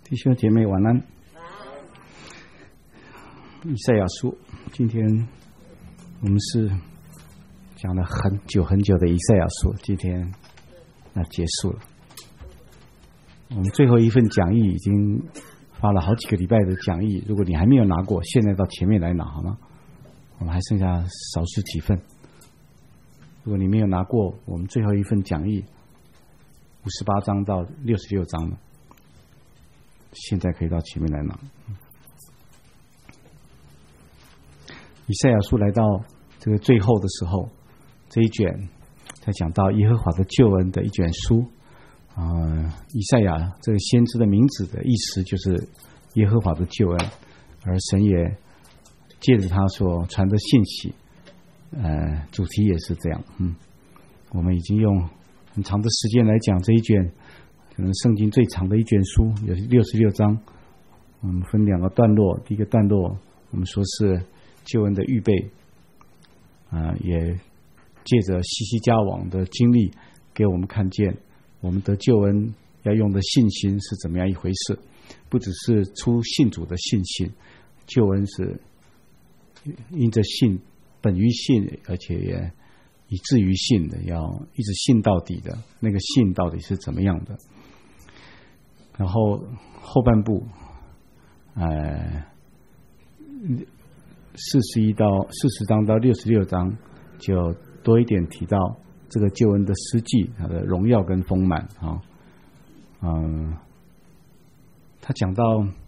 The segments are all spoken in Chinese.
弟兄姐妹晚安。以赛亚书，今天我们是讲了很久很久的以赛亚书，今天结束了。我们最后一份讲义已经发了好几个礼拜的讲义，如果你还没有拿过，现在到前面来拿好吗？我们还剩下少数几份，如果你没有拿过我们最后一份讲义58章到66章了，现在可以到前面来拿。以赛亚书来到这个最后的时候，这一卷在讲到耶和华的救恩的一卷书。以赛亚这个先知的名字的意思就是耶和华的救恩，而神也借着他所传的信息，主题也是这样。我们已经用很长的时间来讲这一卷，可能圣经最长的一卷书，有66章。我们分两个段落，第一个段落我们说是救恩的预备，也借着西西家王的经历给我们看见我们得救恩要用的信心是怎么样一回事，不只是出信主的信心，救恩是因着信，本于信，而且也以至于信的，要一直信到底的，那个信到底是怎么样的。然后后半部40章到66章就多一点提到这个救恩的实际，它的荣耀跟丰满。他讲到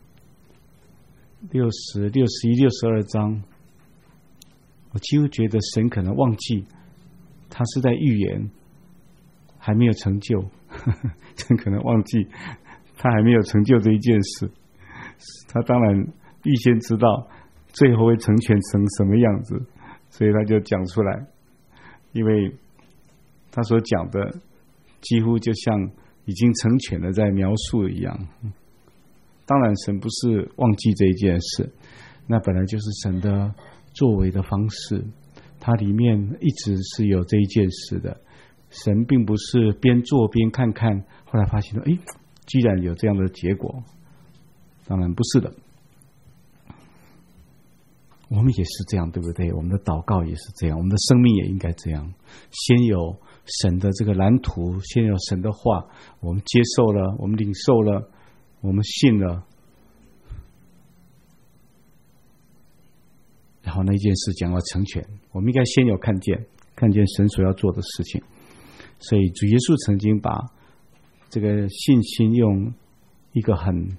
60、61、62章，我几乎觉得神可能忘记他是在预言还没有成就，神可能忘记他还没有成就这一件事。他当然预先知道最后会成全成什么样子，所以他就讲出来，因为他所讲的几乎就像已经成全了在描述一样。当然神不是忘记这一件事，那本来就是神的作为的方式，它里面一直是有这一件事的。神并不是边做边看看，后来发现居然有这样的结果，当然不是的。我们也是这样，对不对？我们的祷告也是这样，我们的生命也应该这样，先有神的这个蓝图，先有神的话，我们接受了，我们领受了，我们信了，然后那件事将要成全，我们应该先有看见神所要做的事情。所以主耶稣曾经把这个信心用一个很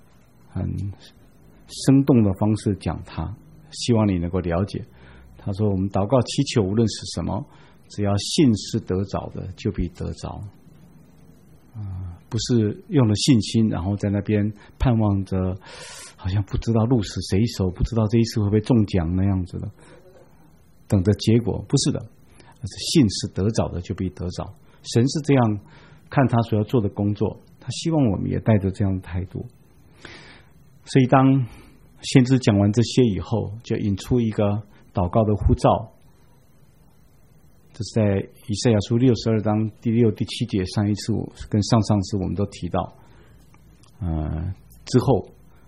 生动的方式讲它，希望你能够了解。他说我们祷告祈求无论是什么，只要信是得着的，就必得着。不是用了信心然后在那边盼望着好像不知道鹿死谁手，不知道这一次会不会中奖那样子的，等着结果。不是的，信是得着的就必得着。神是这样看他所要做的工作，他希望我们也带着这样的态度。所以当先知讲完这些以后，就引出一个祷告的呼召，这是在以赛亚书62章第6、第7节，上一次跟上次我们都提到。之后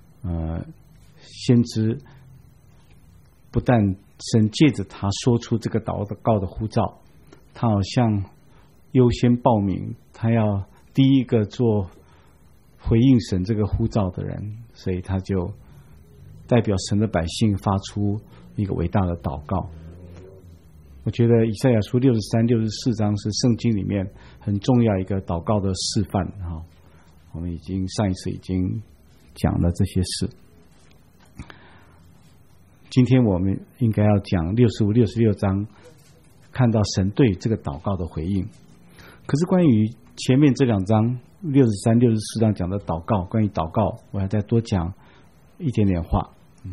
先知不但神借着他说出这个祷告的呼召，他好像优先报名，他要第一个做回应神这个呼召的人，所以他就代表神的百姓发出一个伟大的祷告。我觉得以赛亚书63、64章是圣经里面很重要一个祷告的示范。我们上一次已经讲了这些事。今天我们应该要讲65、66章，看到神对这个祷告的回应。可是关于前面这2章63、64章讲的祷告，关于祷告我要再多讲一点点话。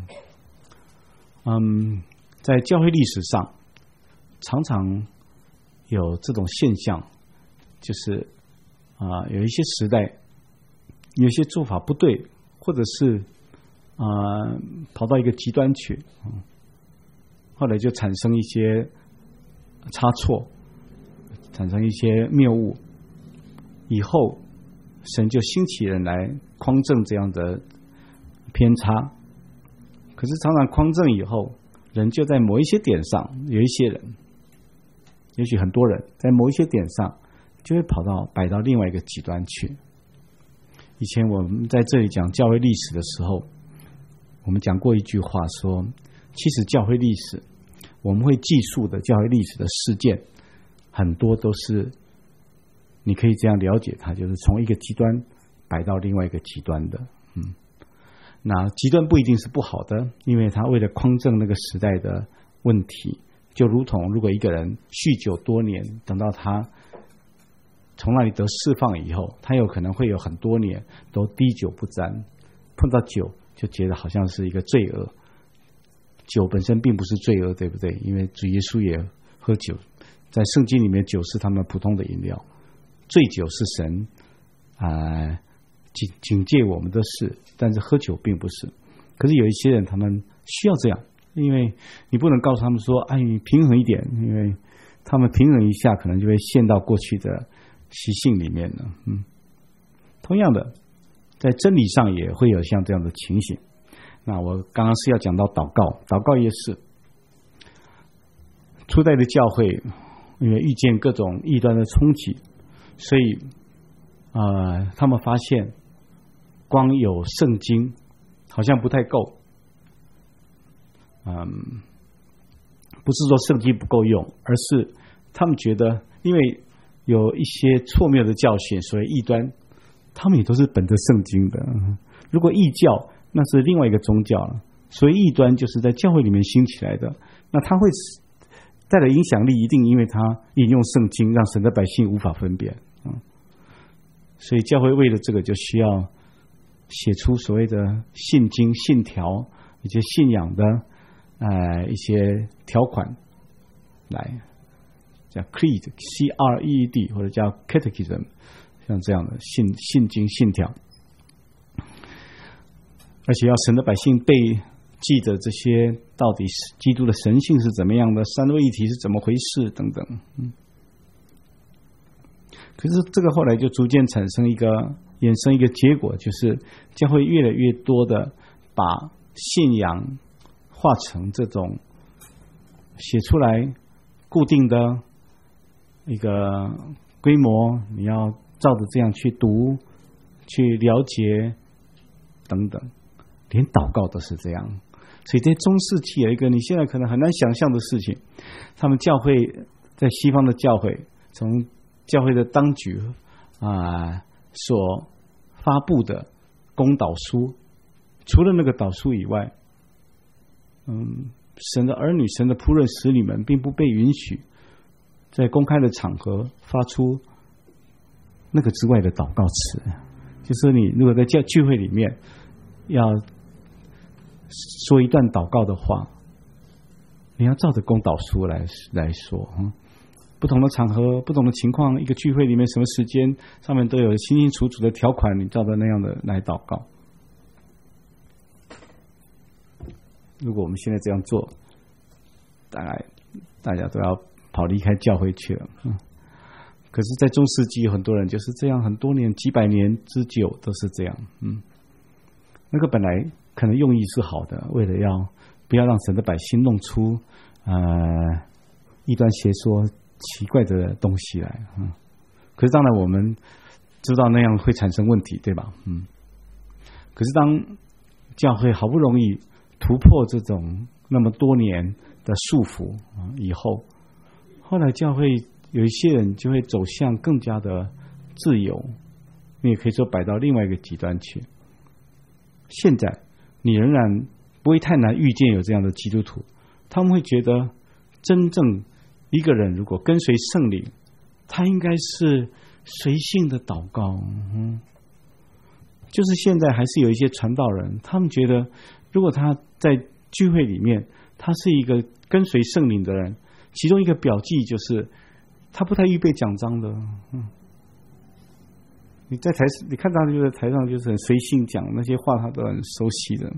在教会历史上常常有这种现象，就是有一些时代有些做法不对，或者是跑到一个极端去，后来就产生一些差错，产生一些谬误，以后神就兴起人来匡正这样的偏差。可是常常匡正以后，人就在某一些点上，有一些人，也许很多人在某一些点上就会摆到另外一个极端去。以前我们在这里讲教会历史的时候，我们讲过一句话说，其实教会历史我们会记述的教会历史的事件，很多都是你可以这样了解它，就是从一个极端摆到另外一个极端的。那极端不一定是不好的，因为他为了匡正那个时代的问题，就如同如果一个人酗酒多年，等到他从那里得释放以后，他有可能会有很多年都滴酒不沾，碰到酒就觉得好像是一个罪恶。酒本身并不是罪恶，对不对？因为主耶稣也喝酒，在圣经里面酒是他们普通的饮料，醉酒是神警戒我们的事，但是喝酒并不是。可是有一些人他们需要这样，因为你不能告诉他们说你平衡一点，因为他们平衡一下可能就会陷到过去的习性里面了。同样的，在真理上也会有像这样的情形。那我刚刚是要讲到祷告也是初代的教会，因为遇见各种异端的冲击，所以他们发现光有圣经好像不太够。不是说圣经不够用，而是他们觉得因为有一些错谬的教训，所以异端他们也都是本着圣经的。如果异教那是另外一个宗教了，所以异端就是在教会里面兴起来的，那它会带来影响力，一定因为它引用圣经，让神的百姓无法分辨。所以教会为了这个就需要写出所谓的信经信条，一些信仰的一些条款来，叫 creed C-R-E-E-D 或者叫 catechism， 像这样的信经信条，而且要神的百姓被记着这些到底是基督的神性是怎么样的，三位一体是怎么回事等等。可是这个后来就逐渐产生衍生一个结果，就是教会越来越多的把信仰化成这种写出来固定的一个规模，你要照着这样去读去了解等等，连祷告都是这样。所以在中世纪有一个你现在可能很难想象的事情，他们教会在西方的教会，从教会的当局所发布的公祷书，除了那个祷书以外，神的儿女神的仆人使女们并不被允许在公开的场合发出那个之外的祷告词。就是你如果在聚会里面要说一段祷告的话，你要照着公祷书来说。不同的场合不同的情况，一个聚会里面什么时间上面都有清清楚楚的条款，你照着那样的来祷告。如果我们现在这样做，大概大家都要跑离开教会去了。可是在中世纪有很多人就是这样，很多年几百年之久都是这样。那个本来可能用意是好的，为了不要让神的百姓弄出异端邪说奇怪的东西来。可是当然我们知道那样会产生问题，对吧？可是当教会好不容易突破这种那么多年的束缚以后，后来教会有一些人就会走向更加的自由，你也可以说摆到另外一个极端去。现在你仍然不会太难遇见有这样的基督徒，他们会觉得真正一个人如果跟随圣灵，他应该是随性的祷告。就是现在还是有一些传道人，他们觉得如果他在聚会里面他是一个跟随圣灵的人，其中一个表记就是他不太预备讲章的。你在你看他就在台上就是很随性讲那些话，他都很熟悉的。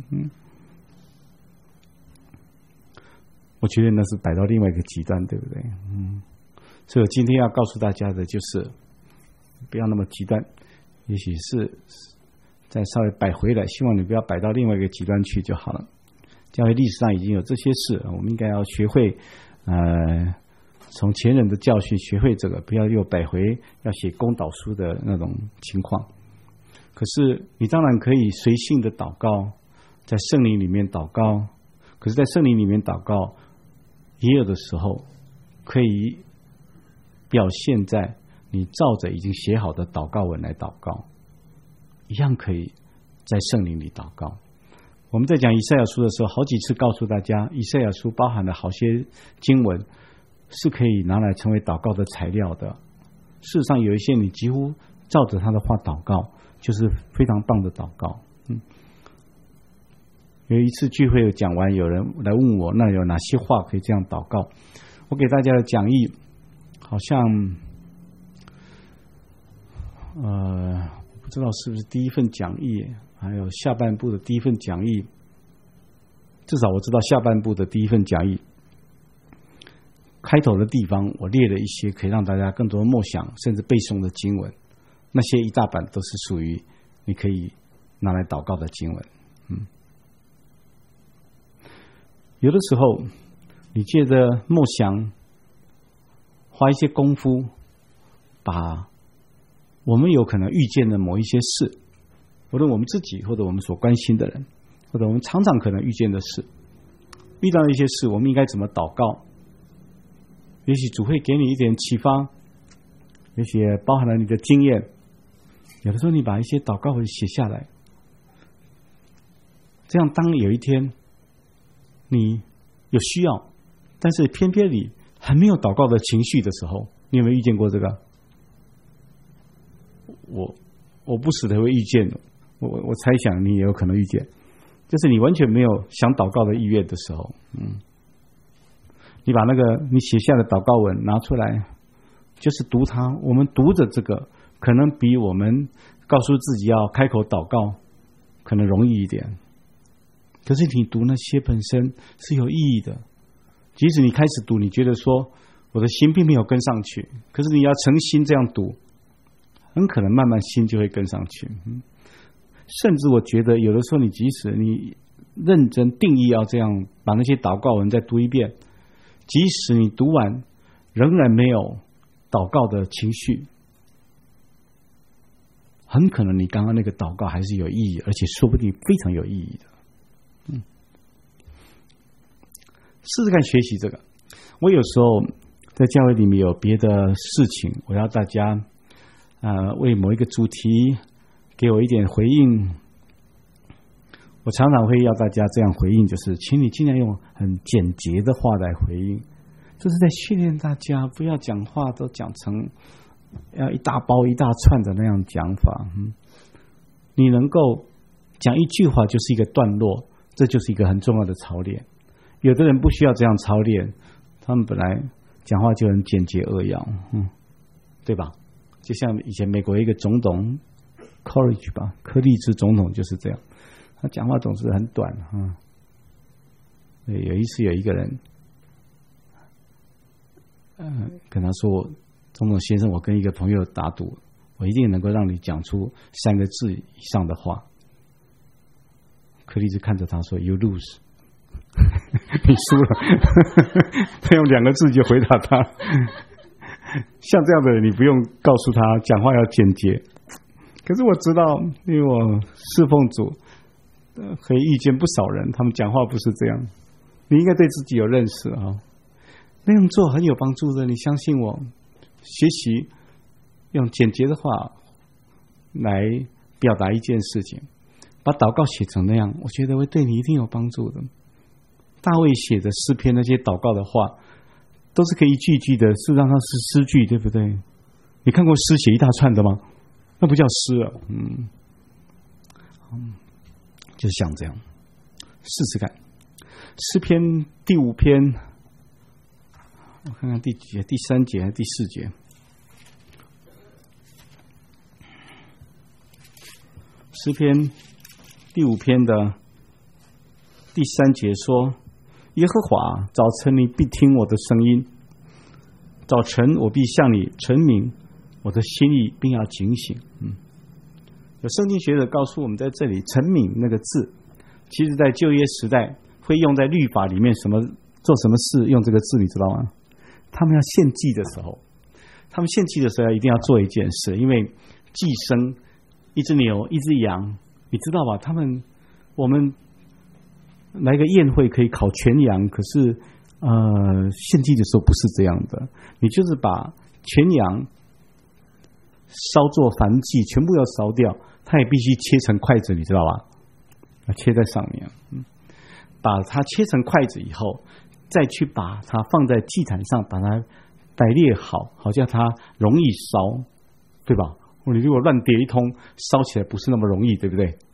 我觉得那是摆到另外一个极端，对不对？所以我今天要告诉大家的就是不要那么极端，也许是再稍微摆回来，希望你不要摆到另外一个极端去就好了。教会历史上已经有这些事，我们应该要学会从前人的教训学会这个，不要又摆回要写公祷书的那种情况。可是你当然可以随性的祷告，在圣灵里面祷告，可是在圣灵里面祷告也有的时候可以表现在你照着已经写好的祷告文来祷告，一样可以在圣灵里祷告。我们在讲以赛亚书的时候，好几次告诉大家，以赛亚书包含了好些经文是可以拿来成为祷告的材料的。事实上有一些你几乎照着他的话祷告，就是非常棒的祷告。有一次聚会讲完，有人来问我，那有哪些话可以这样祷告？我给大家的讲义好像不知道是不是第一份讲义，还有下半部的第一份讲义，至少我知道下半部的第一份讲义开头的地方，我列了一些可以让大家更多默想甚至背诵的经文，那些一大半都是属于你可以拿来祷告的经文。有的时候你借着默想花一些功夫，把我们有可能遇见的某一些事，无论我们自己或者我们所关心的人，或者我们常常可能遇见的事，遇到一些事我们应该怎么祷告，也许主会给你一点启发，也许也包含了你的经验。有的时候你把一些祷告文写下来，这样当有一天你有需要，但是偏偏你还没有祷告的情绪的时候，你有没有遇见过这个？我不时的会遇见，我猜想你也有可能遇见，就是你完全没有想祷告的意愿的时候，你把那个你写下的祷告文拿出来，就是读它。我们读着这个，可能比我们告诉自己要开口祷告可能容易一点。可是你读那些本身是有意义的，即使你开始读，你觉得说我的心并没有跟上去，可是你要诚心这样读，很可能慢慢心就会跟上去。甚至我觉得有的时候你即使你认真定义要这样把那些祷告文再读一遍，即使你读完仍然没有祷告的情绪，很可能你刚刚那个祷告还是有意义，而且说不定非常有意义的。试试看学习这个。我有时候在教会里面有别的事情，我要大家为某一个主题给我一点回应。我常常会要大家这样回应，就是请你尽量用很简洁的话来回应，这是在训练大家不要讲话都讲成要一大包一大串的那样讲法。你能够讲一句话就是一个段落，这就是一个很重要的操练。有的人不需要这样操练，他们本来讲话就很简洁扼要，对吧？就像以前美国一个总统 Coolidge 吧，柯立芝总统就是这样，他讲话总是很短。有一次有一个人跟他说，总统先生，我跟一个朋友打赌，我一定能够让你讲出3个字以上的话。柯立芝看着他说 You lose 你输了他用2个字就回答他。像这样的人，你不用告诉他讲话要简洁。可是我知道，因为我侍奉主可以遇见不少人，他们讲话不是这样。你应该对自己有认识啊，那样做很有帮助的。你相信我，学习用简洁的话来表达一件事情，把祷告写成那样，我觉得会对你一定有帮助的。大卫写的诗篇那些祷告的话，都是可以一句一句的，事实上它是诗句，对不对？你看过诗写一大串的吗？那不叫诗了。就是像这样，试试看。诗篇第5篇，我看看第几节，第3节还是第4节？诗篇第5篇的第3节说：耶和华，早晨你必听我的声音，早晨我必向你陈明我的心意，并要警醒。 有圣经学者告诉我们，在这里陈敏那个字，其实在旧约时代会用在律法里面，什么做什么事用这个字，你知道吗？他们要献祭的时候，一定要做一件事，因为祭牲一只牛一只羊，你知道吧？我们来个宴会可以烤全羊，可是献祭的时候不是这样的，你就是把全羊烧做燔祭，全部要烧掉，它也必须切成筷子，你知道吧？切在上面，把它切成筷子以后，再去把它放在祭坛上，把它摆列好，好叫它容易烧，对吧？你如果乱叠一通，烧起来不是那么容易，对不对？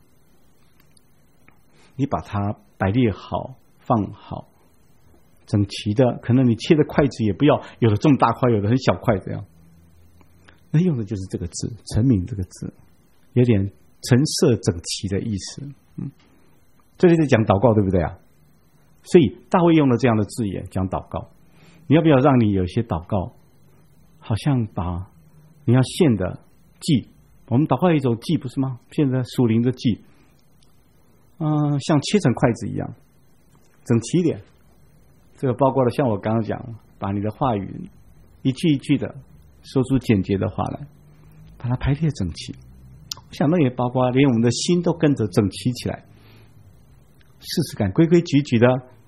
你把它摆列好，放好，整齐的，可能你切的筷子也不要有的这么大块，有的很小块这样。那用的就是这个字，陈敏这个字，有点陈设整齐的意思。这里在讲祷告，对不对啊？所以大卫用了这样的字眼讲祷告。你要不要让你有些祷告，好像把你要献的祭，我们祷告有一种祭不是吗？现在属灵的祭，像切成筷子一样，整齐一点。这个包括了像我刚刚讲，把你的话语一句一句的说出简洁的话来，把它排列整齐。我想那也包括连我们的心都跟着整齐起来，试试看规规矩矩的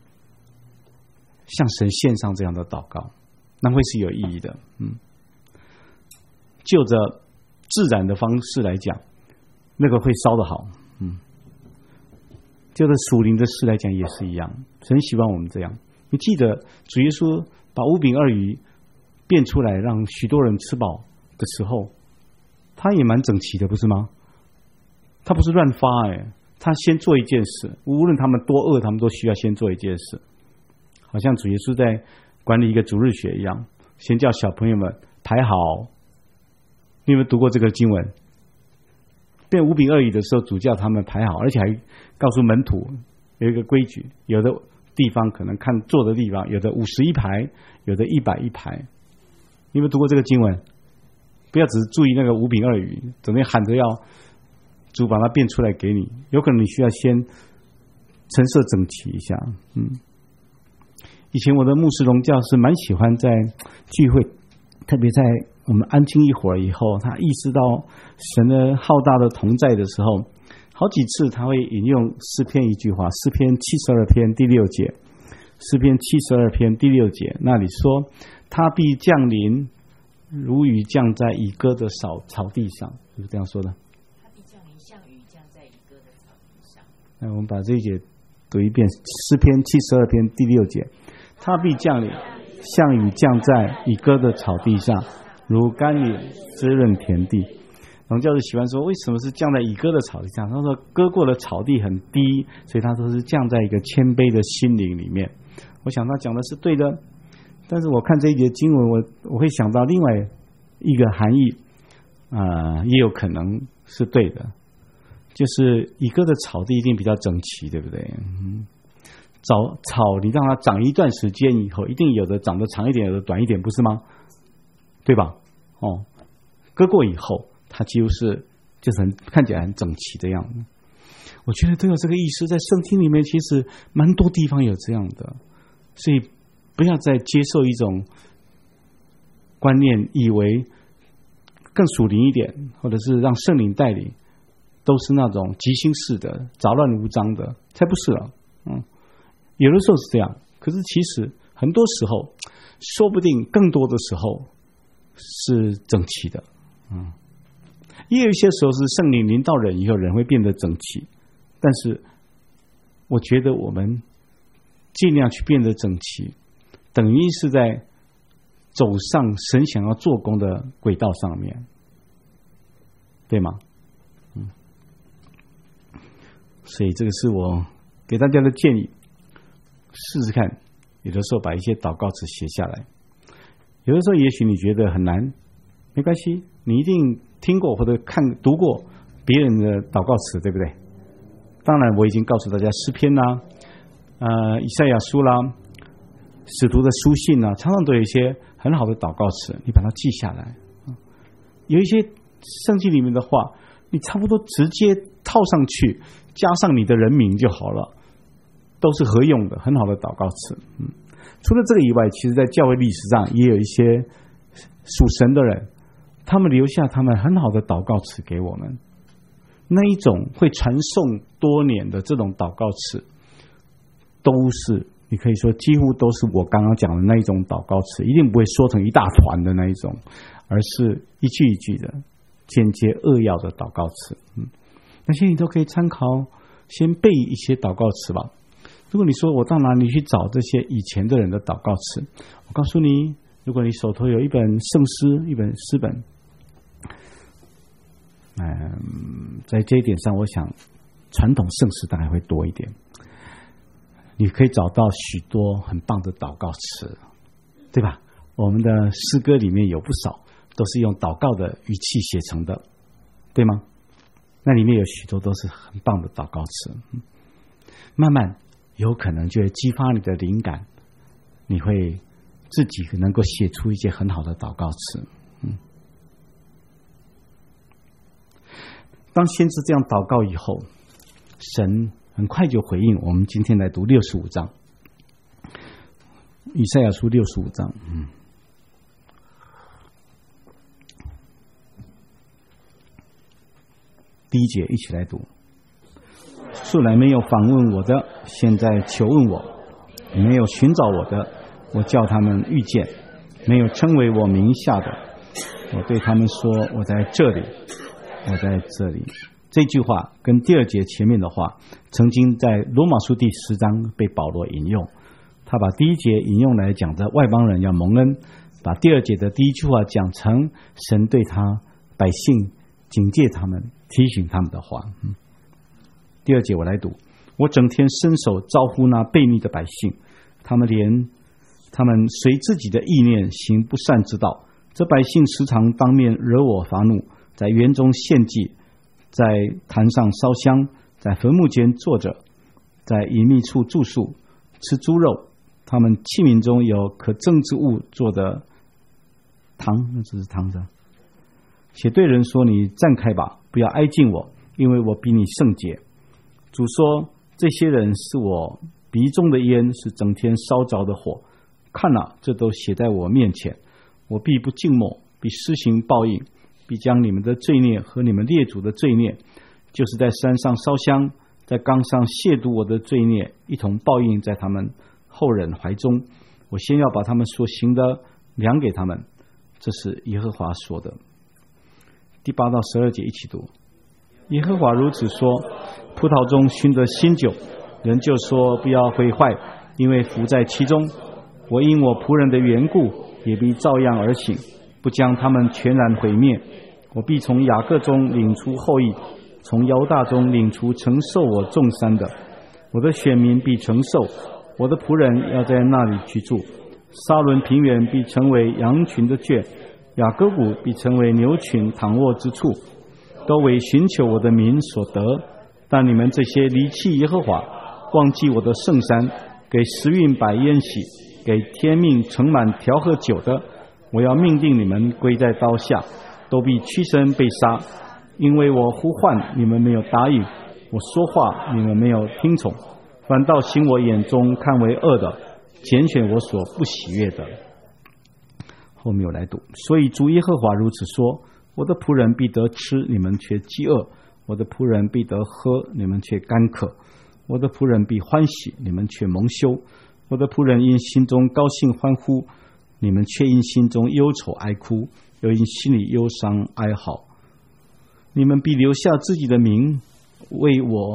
向神献上这样的祷告，那会是有意义的。就着自然的方式来讲，那个会烧得好。就着属灵的事来讲也是一样，神希望我们这样。你记得主耶稣把5饼2鱼变出来让许多人吃饱的时候，他也蛮整齐的，不是吗？他不是乱发，他先做一件事，无论他们多饿，他们都需要先做一件事，好像主耶稣在管理一个主日学一样，先叫小朋友们排好。你有没有读过这个经文？变5饼2鱼的时候，主叫他们排好，而且还告诉门徒有一个规矩，有的地方可能看坐的地方，有的51排，有的101排。你有没有读过这个经文？不要只是注意那个5饼2鱼，整天喊着要主把它变出来给你，有可能你需要先陈设整齐一下。以前我的牧师荣教是蛮喜欢在聚会，特别在我们安静一会儿以后，他意识到神的浩大的同在的时候，好几次他会引用诗篇一句话，诗篇72篇第6节，诗篇72篇第6节，那里说他必降临如雨降在已割的草地上，是不是这样说的？ 他必降临像雨降在已割的草地上。 那我们把这一节读一遍，诗篇72篇第6节，他必降临像雨降在已割的草地上，如甘霖滋润田地。荣教授喜欢说，为什么是降在已割的草地上？他说割过的草地很低，所以他说是降在一个谦卑的心灵里面。我想他讲的是对的，但是我看这一节经文，我会想到另外一个含义，也有可能是对的，就是已割的草地一定比较整齐，对不对？草你让它长一段时间以后，一定有的长得长一点，有的短一点，不是吗？对吧？割过以后，它几乎是就是看起来很整齐的样子。我觉得都有这个意思，在圣经里面其实蛮多地方有这样的，所以不要再接受一种观念，以为更属灵一点，或者是让圣灵带领，都是那种即兴式的、杂乱无章的，才不是了。有的时候是这样，可是其实很多时候，说不定更多的时候是整齐的。也有一些时候是圣灵临到人以后，人会变得整齐，但是我觉得我们尽量去变得整齐，等于是在走上神想要做工的轨道上面，对吗？所以这个是我给大家的建议，试试看，有的时候把一些祷告词写下来，有的时候也许你觉得很难，没关系，你一定听过或者读过别人的祷告词，对不对？当然我已经告诉大家诗篇啦，以赛亚书啦，使徒的书信啦，常常都有一些很好的祷告词，你把它记下来。有一些圣经里面的话， 你差不多直接套上去，加上你的人名就好了，都是合用的，很好的祷告词。除了这个以外，其实在教会历史上也有一些属神的人，他们留下他们很好的祷告词给我们。那一种会传颂多年的这种祷告词，都是你可以说几乎都是我刚刚讲的那一种祷告词，一定不会说成一大团的那一种，而是一句一句的间接扼要的祷告词。那些你都可以参考，先背一些祷告词吧。如果你说我到哪里去找这些以前的人的祷告词，我告诉你，如果你手头有一本圣诗，一本诗本，在这一点上，我想传统圣诗大概会多一点。你可以找到许多很棒的祷告词，对吧？我们的诗歌里面有不少都是用祷告的语气写成的，对吗？那里面有许多都是很棒的祷告词。慢慢有可能就会激发你的灵感，你会自己能够写出一些很好的祷告词。当先知这样祷告以后，神很快就回应。我们今天来读65章，以赛亚书65章。第一节一起来读。素来没有访问我的，现在求问我；没有寻找我的，我叫他们遇见；没有称为我名下的，我对他们说：我在这里，我在这里。这句话跟第二节前面的话，曾经在罗马书第10章被保罗引用。他把第一节引用来讲的外邦人要蒙恩，把第二节的第一句话讲成神对他百姓警戒他们、提醒他们的话。第二节我来读：我整天伸手招呼那悖逆的百姓，他们随自己的意念行不善之道。这百姓时常当面惹我发怒，在园中献祭，在坛上烧香，在坟墓间坐着，在隐秘处住宿，吃猪肉。他们器皿中有可憎之物做的汤，那这是汤的。且对人说：你站开吧，不要挨近我，因为我比你圣洁。主说：这些人是我鼻中的烟，是整天烧着的火。看哪，这都写在我面前，我必不静默，必施行报应，必将你们的罪孽和你们列祖的罪孽，就是在山上烧香，在冈上亵渎我的罪孽，一同报应在他们后人怀中。我先要把他们所行的量给他们。这是耶和华说的。第8到12节一起读。耶和华如此说：葡萄中熏得新酒，人就说不要毁坏，因为福在其中。我因我仆人的缘故，也必照样而行，不将他们全然毁灭。我必从雅各中领出后裔，从犹大中领出承受我众山的。我的选民必承受，我的仆人要在那里居住。沙伦平原必成为羊群的圈，雅各谷必成为牛群躺卧之处，都为寻求我的民所得。但你们这些离弃耶和华，忘记我的圣山，给时运摆筵席，给天命盛满调和酒的，我要命定你们归在刀下，都必屈身被杀。因为我呼唤你们没有答应，我说话你们没有听从，反倒行我眼中看为恶的，拣选我所不喜悦的。后面我来读。所以主耶和华如此说：我的仆人必得吃，你们却饥饿；我的仆人必得喝，你们却干渴；我的仆人必欢喜，你们却蒙羞；我的仆人因心中高兴欢呼，你们却因心中忧愁哀哭，又因心里忧伤哀嚎。你们必留下自己的名，为我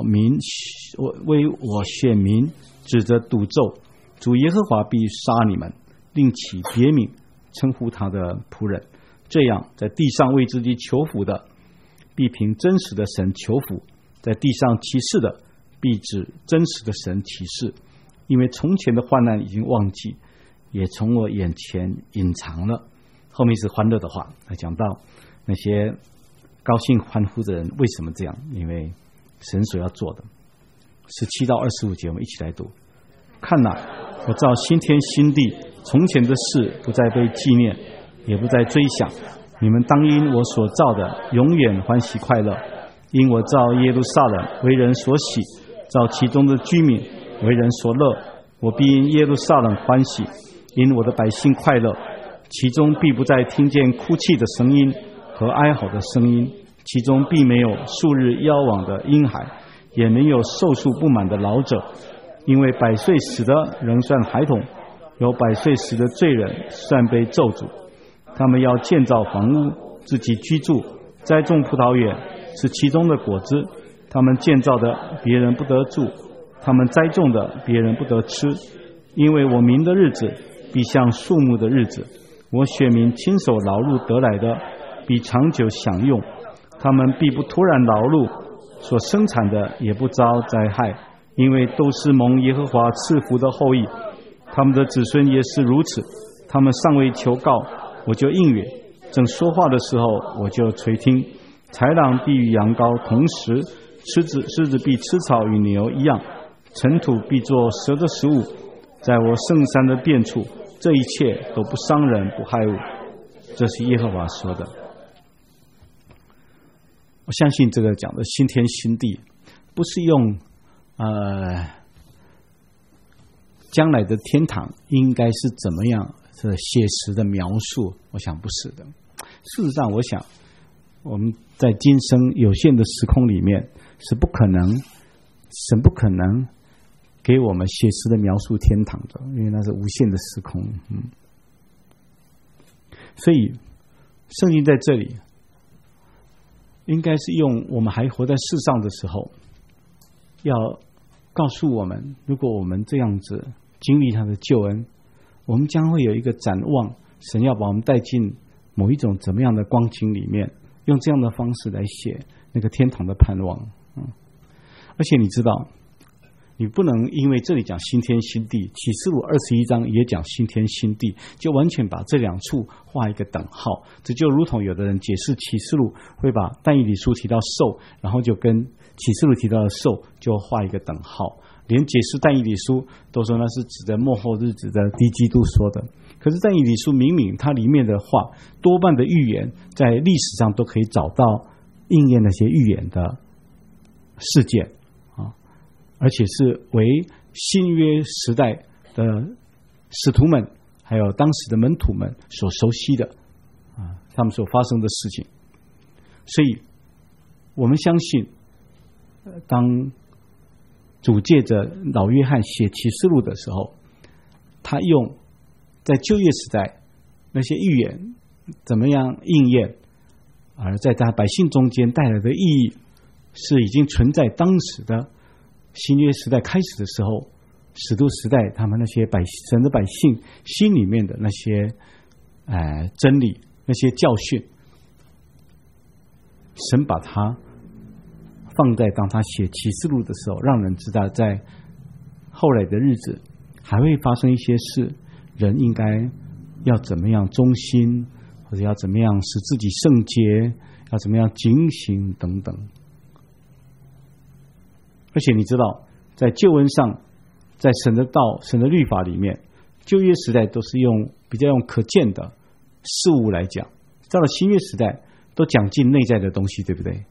选民指着赌咒。主耶和华必杀你们，另起别名称呼他的仆人。这样，在地上为自己求福的，必凭真实的神求福；在地上起誓的，必指真实的神起誓。因为从前的患难已经忘记，也从我眼前隐藏了。后面是欢乐的话，来讲到那些高兴欢呼的人为什么这样？因为神所要做的。17到25节，我们一起来读。看哪，我造新天新地，从前的事不再被纪念，也不再追想。你们当因我所造的永远欢喜快乐。 因我造耶路撒冷为人所喜，造其中的居民为人所乐。我必因耶路撒冷欢喜，因我的百姓快乐，其中必不再听见哭泣的声音和哀嚎的声音，其中必没有数日夭亡的婴孩，也没有寿数不满的老者，因为100岁死的仍算孩童，有100岁死的罪人算被咒诅。他们要建造房屋，自己居住，栽种葡萄园，是其中的果子。他们建造的别人不得住，他们栽种的别人不得吃。因为我民的日子必像树木的日子，我选民亲手劳碌得来的必长久享用。他们必不突然劳碌，所生产的也不遭灾害，因为都是蒙耶和华赐福的后裔。他们的子孙也是如此。他们尚未求告，我就应允；正说话的时候，我就垂听。豺狼必与羊羔同食，狮子必吃草与牛一样，尘土必作蛇的食物。在我圣山的遍处，这一切都不伤人不害物。这是耶和华说的。我相信这个讲的新天新地，不是用将来的天堂应该是怎么样的写实的描述，我想不是的。事实上，我想我们在今生有限的时空里面是不可能，神不可能给我们写实的描述天堂的，因为那是无限的时空。所以圣经在这里应该是用我们还活在世上的时候，要告诉我们，如果我们这样子经历他的救恩，我们将会有一个展望，神要把我们带进某一种怎么样的光景里面，用这样的方式来写那个天堂的盼望。而且你知道，你不能因为这里讲新天新地，启示录21章也讲新天新地，就完全把这两处画一个等号。这就如同有的人解释启示录会把但以理书提到兽，然后就跟启示录提到的兽就画一个等号，连解释但以理书都说那是指的末后日子的敌基督说的。可是但以理书明明它里面的话多半的预言在历史上都可以找到应验那些预言的事件，而且是为新约时代的使徒们还有当时的门徒们所熟悉的他们所发生的事情。所以我们相信，当主借着老约翰写启示录的时候，他用在旧约时代那些预言怎么样应验，而在他百姓中间带来的意义，是已经存在当时的新约时代开始的时候，使徒时代他们那些神的百姓心里面的那些真理，那些教训，神把它放在当他写启示录的时候，让人知道在后来的日子还会发生一些事，人应该要怎么样忠心，或者要怎么样使自己圣洁，要怎么样警醒等等。而且你知道，在救恩上，在神的道、神的律法里面，旧约时代都是比较用可见的事物来讲，到了新约时代都讲进内在的东西，对不对？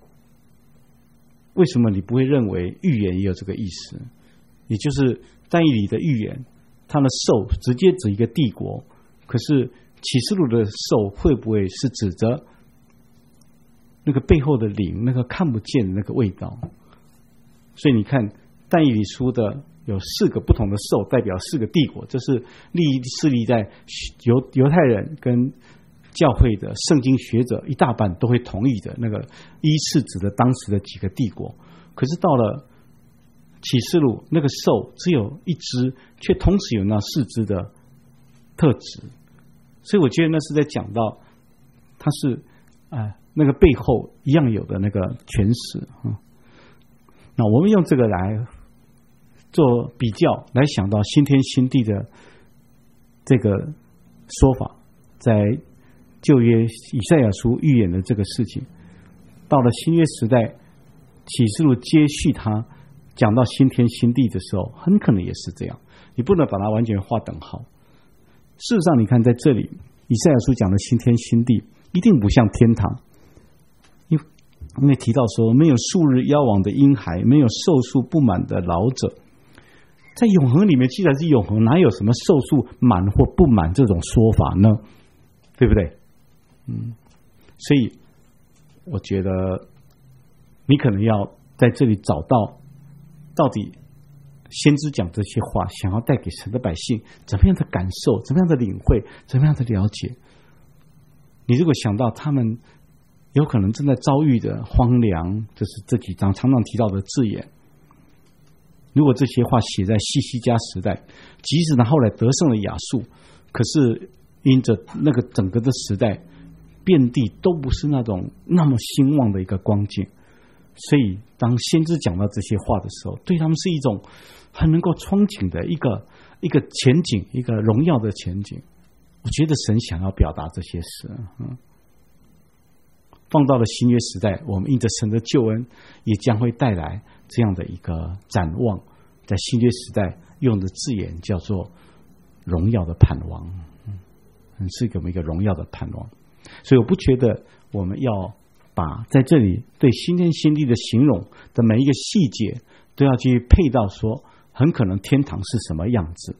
为什么你不会认为预言也有这个意思？也就是但以理的预言，他的兽直接指一个帝国，可是启示录的兽会不会是指着那个背后的灵，那个看不见的那个味道？所以你看但以理书的有4个不同的兽，代表4个帝国，这是立在犹太人跟教会的圣经学者一大半都会同意的，那个依次指的当时的几个帝国。可是到了启示录，那个兽只有1只，却同时有那4只的特质。所以我觉得那是在讲到它是那个背后一样有的那个诠释。那我们用这个来做比较，来想到新天新地的这个说法，在旧约以赛亚书预言的这个事情，到了新约时代启示录接续它讲到新天新地的时候，很可能也是这样，你不能把它完全划等号。事实上你看在这里以赛亚书讲的新天新地一定不像天堂， 因为提到说，没有数日夭亡的婴孩，没有寿数不满的老者。在永恒里面，既然是永恒，哪有什么寿数满或不满这种说法呢？对不对？所以我觉得你可能要在这里找到底先知讲这些话想要带给神的百姓怎么样的感受，怎么样的领会，怎么样的了解。你如果想到他们有可能正在遭遇的荒凉，就是这几章常常提到的字眼，如果这些话写在西西家时代，即使他后来得胜了亚述，可是因着那个整个的时代遍地都不是那么兴旺的一个光景，所以当先知讲到这些话的时候，对他们是一种很能够憧憬的一个前景，一个荣耀的前景。我觉得神想要表达这些事，放到了新约时代，我们因着神的救恩，也将会带来这样的一个展望。在新约时代用的字眼叫做荣耀的盼望，是给我们一个荣耀的盼望。所以我不觉得我们要把在这里对新天新地的形容的每一个细节都要去配到说很可能天堂是什么样子，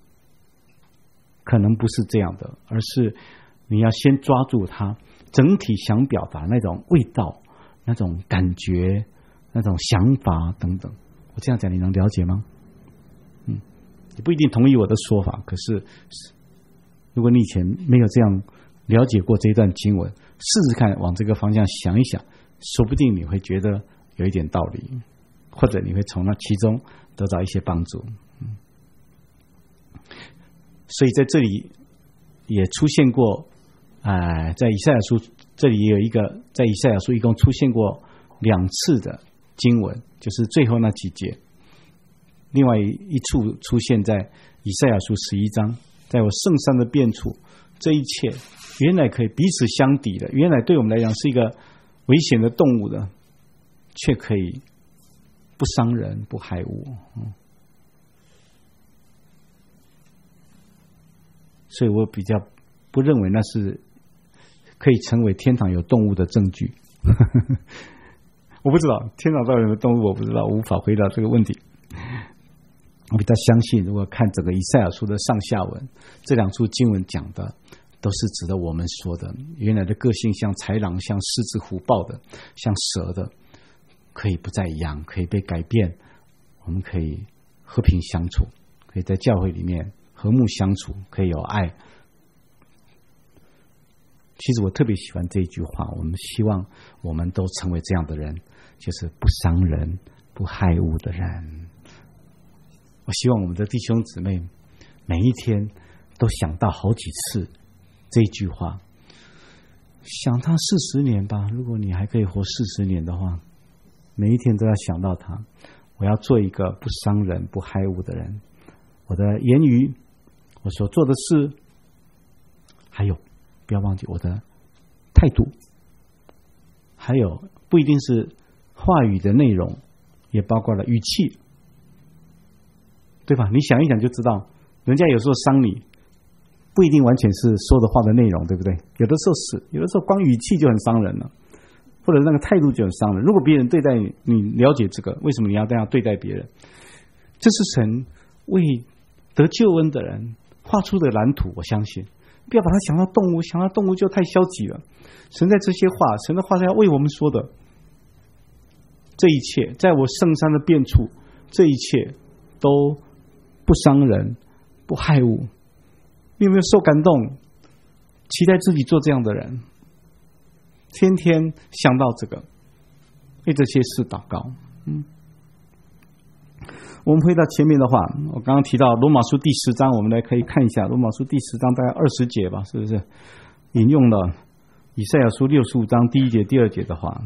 可能不是这样的，而是你要先抓住它整体想表达那种味道，那种感觉，那种想法等等。我这样讲你能了解吗？你不一定同意我的说法，可是如果你以前没有这样了解过这一段经文，试试看往这个方向想一想，说不定你会觉得有一点道理，或者你会从那其中得到一些帮助。所以在这里也出现过，在以赛亚书这里也有一个，在以赛亚书一共出现过2次的经文，就是最后那几节。另外一处出现在以赛亚书11章，在我圣山的遍处，这一切原来可以彼此相抵的，原来对我们来讲是一个危险的动物的，却可以不伤人不害物。所以我比较不认为那是可以成为天堂有动物的证据。我不知道天堂到底有没有动物，我不知道，我无法回答这个问题。我比较相信，如果看整个以赛亚书的上下文，这2处经文讲的都是指的我们说的原来的个性，像豺狼，像狮子虎豹的，像蛇的，可以不再一样，可以被改变，我们可以和平相处，可以在教会里面和睦相处，可以有爱。其实我特别喜欢这一句话，我们希望我们都成为这样的人，就是不伤人不害物的人。我希望我们的弟兄姊妹每一天都想到好几次这一句话，想他40年吧，如果你还可以活40年的话，每一天都要想到他。我要做一个不伤人不害物的人，我的言语，我所做的事，还有不要忘记我的态度，还有不一定是话语的内容，也包括了语气，对吧？你想一想就知道，人家有时候伤你不一定完全是说的话的内容，对不对？有的时候是，有的时候光语气就很伤人了，或者那个态度就很伤人。如果别人对待你，你了解这个，为什么你要这样对待别人？这是神为得救恩的人画出的蓝图，我相信。不要把它想到动物，想到动物就太消极了。神在这些话，神的话是要为我们说的。这一切，在我圣山的遍处，这一切都不伤人不害物。你有没有受感动？期待自己做这样的人，天天想到这个，为这些事祷告。我们回到前面的话，我刚刚提到罗马书第10章，我们来可以看一下罗马书第10章大概20节吧，是不是引用了以赛亚书65章第1节第2节的话？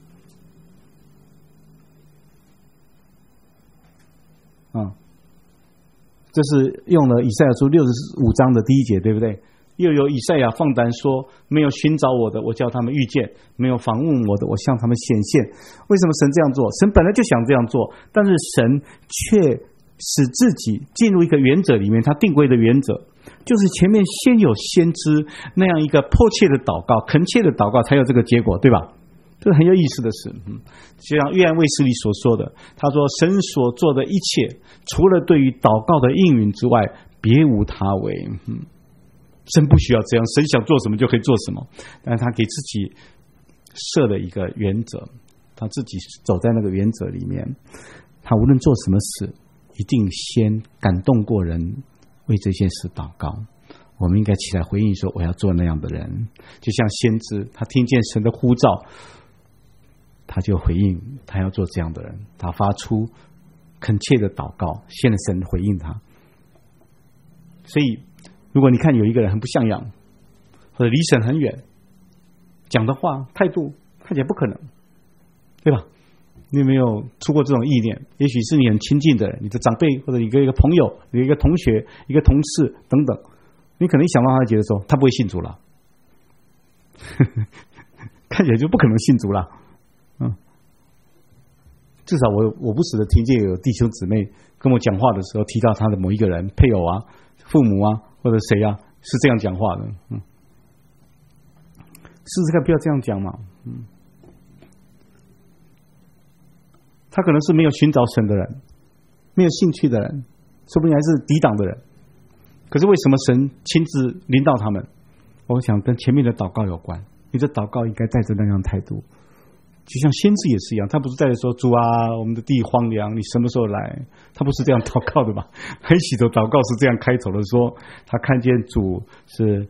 这是用了以赛亚书65章的第1节，对不对？又有以赛亚放胆说，没有寻找我的，我叫他们遇见；没有访问我的，我向他们显现。为什么神这样做？神本来就想这样做，但是神却使自己进入一个原则里面，他定规的原则就是前面先有先知那样一个迫切的祷告、恳切的祷告，才有这个结果，对吧？ 这是很有意思的事。就像约翰卫斯理所说的，他说神所做的一切，除了对于祷告的应允之外，别无他为。神不需要这样，神想做什么就可以做什么，但是他给自己设了一个原则，他自己走在那个原则里面，他无论做什么事，一定先感动过人，为这件事祷告。我们应该起来回应说，我要做那样的人。就像先知，他听见神的呼召，他就回应，他要做这样的人，他发出恳切的祷告，现在神回应他。所以如果你看有一个人很不像样，或者离神很远，讲的话态度看起来不可能，对吧？你有没有出过这种意念？也许是你很亲近的人，你的长辈，或者一个朋友，一个同学，一个同事等等，你可能一想到他，觉得说他不会信主了，看起来就不可能信主了。至少我不时的听见有弟兄姊妹跟我讲话的时候，提到他的某一个人、配偶啊、父母啊，或者谁啊，是这样讲话的。试试看，不要这样讲嘛。他可能是没有寻找神的人，没有兴趣的人，说不定还是抵挡的人。可是为什么神亲自领导他们？我想跟前面的祷告有关。你的祷告应该带着那样态度，就像先知也是一样，他不是带着说主啊，我们的地荒凉，你什么时候来？他不是这样祷告的吧？很许多祷告是这样开头的，说他看见主是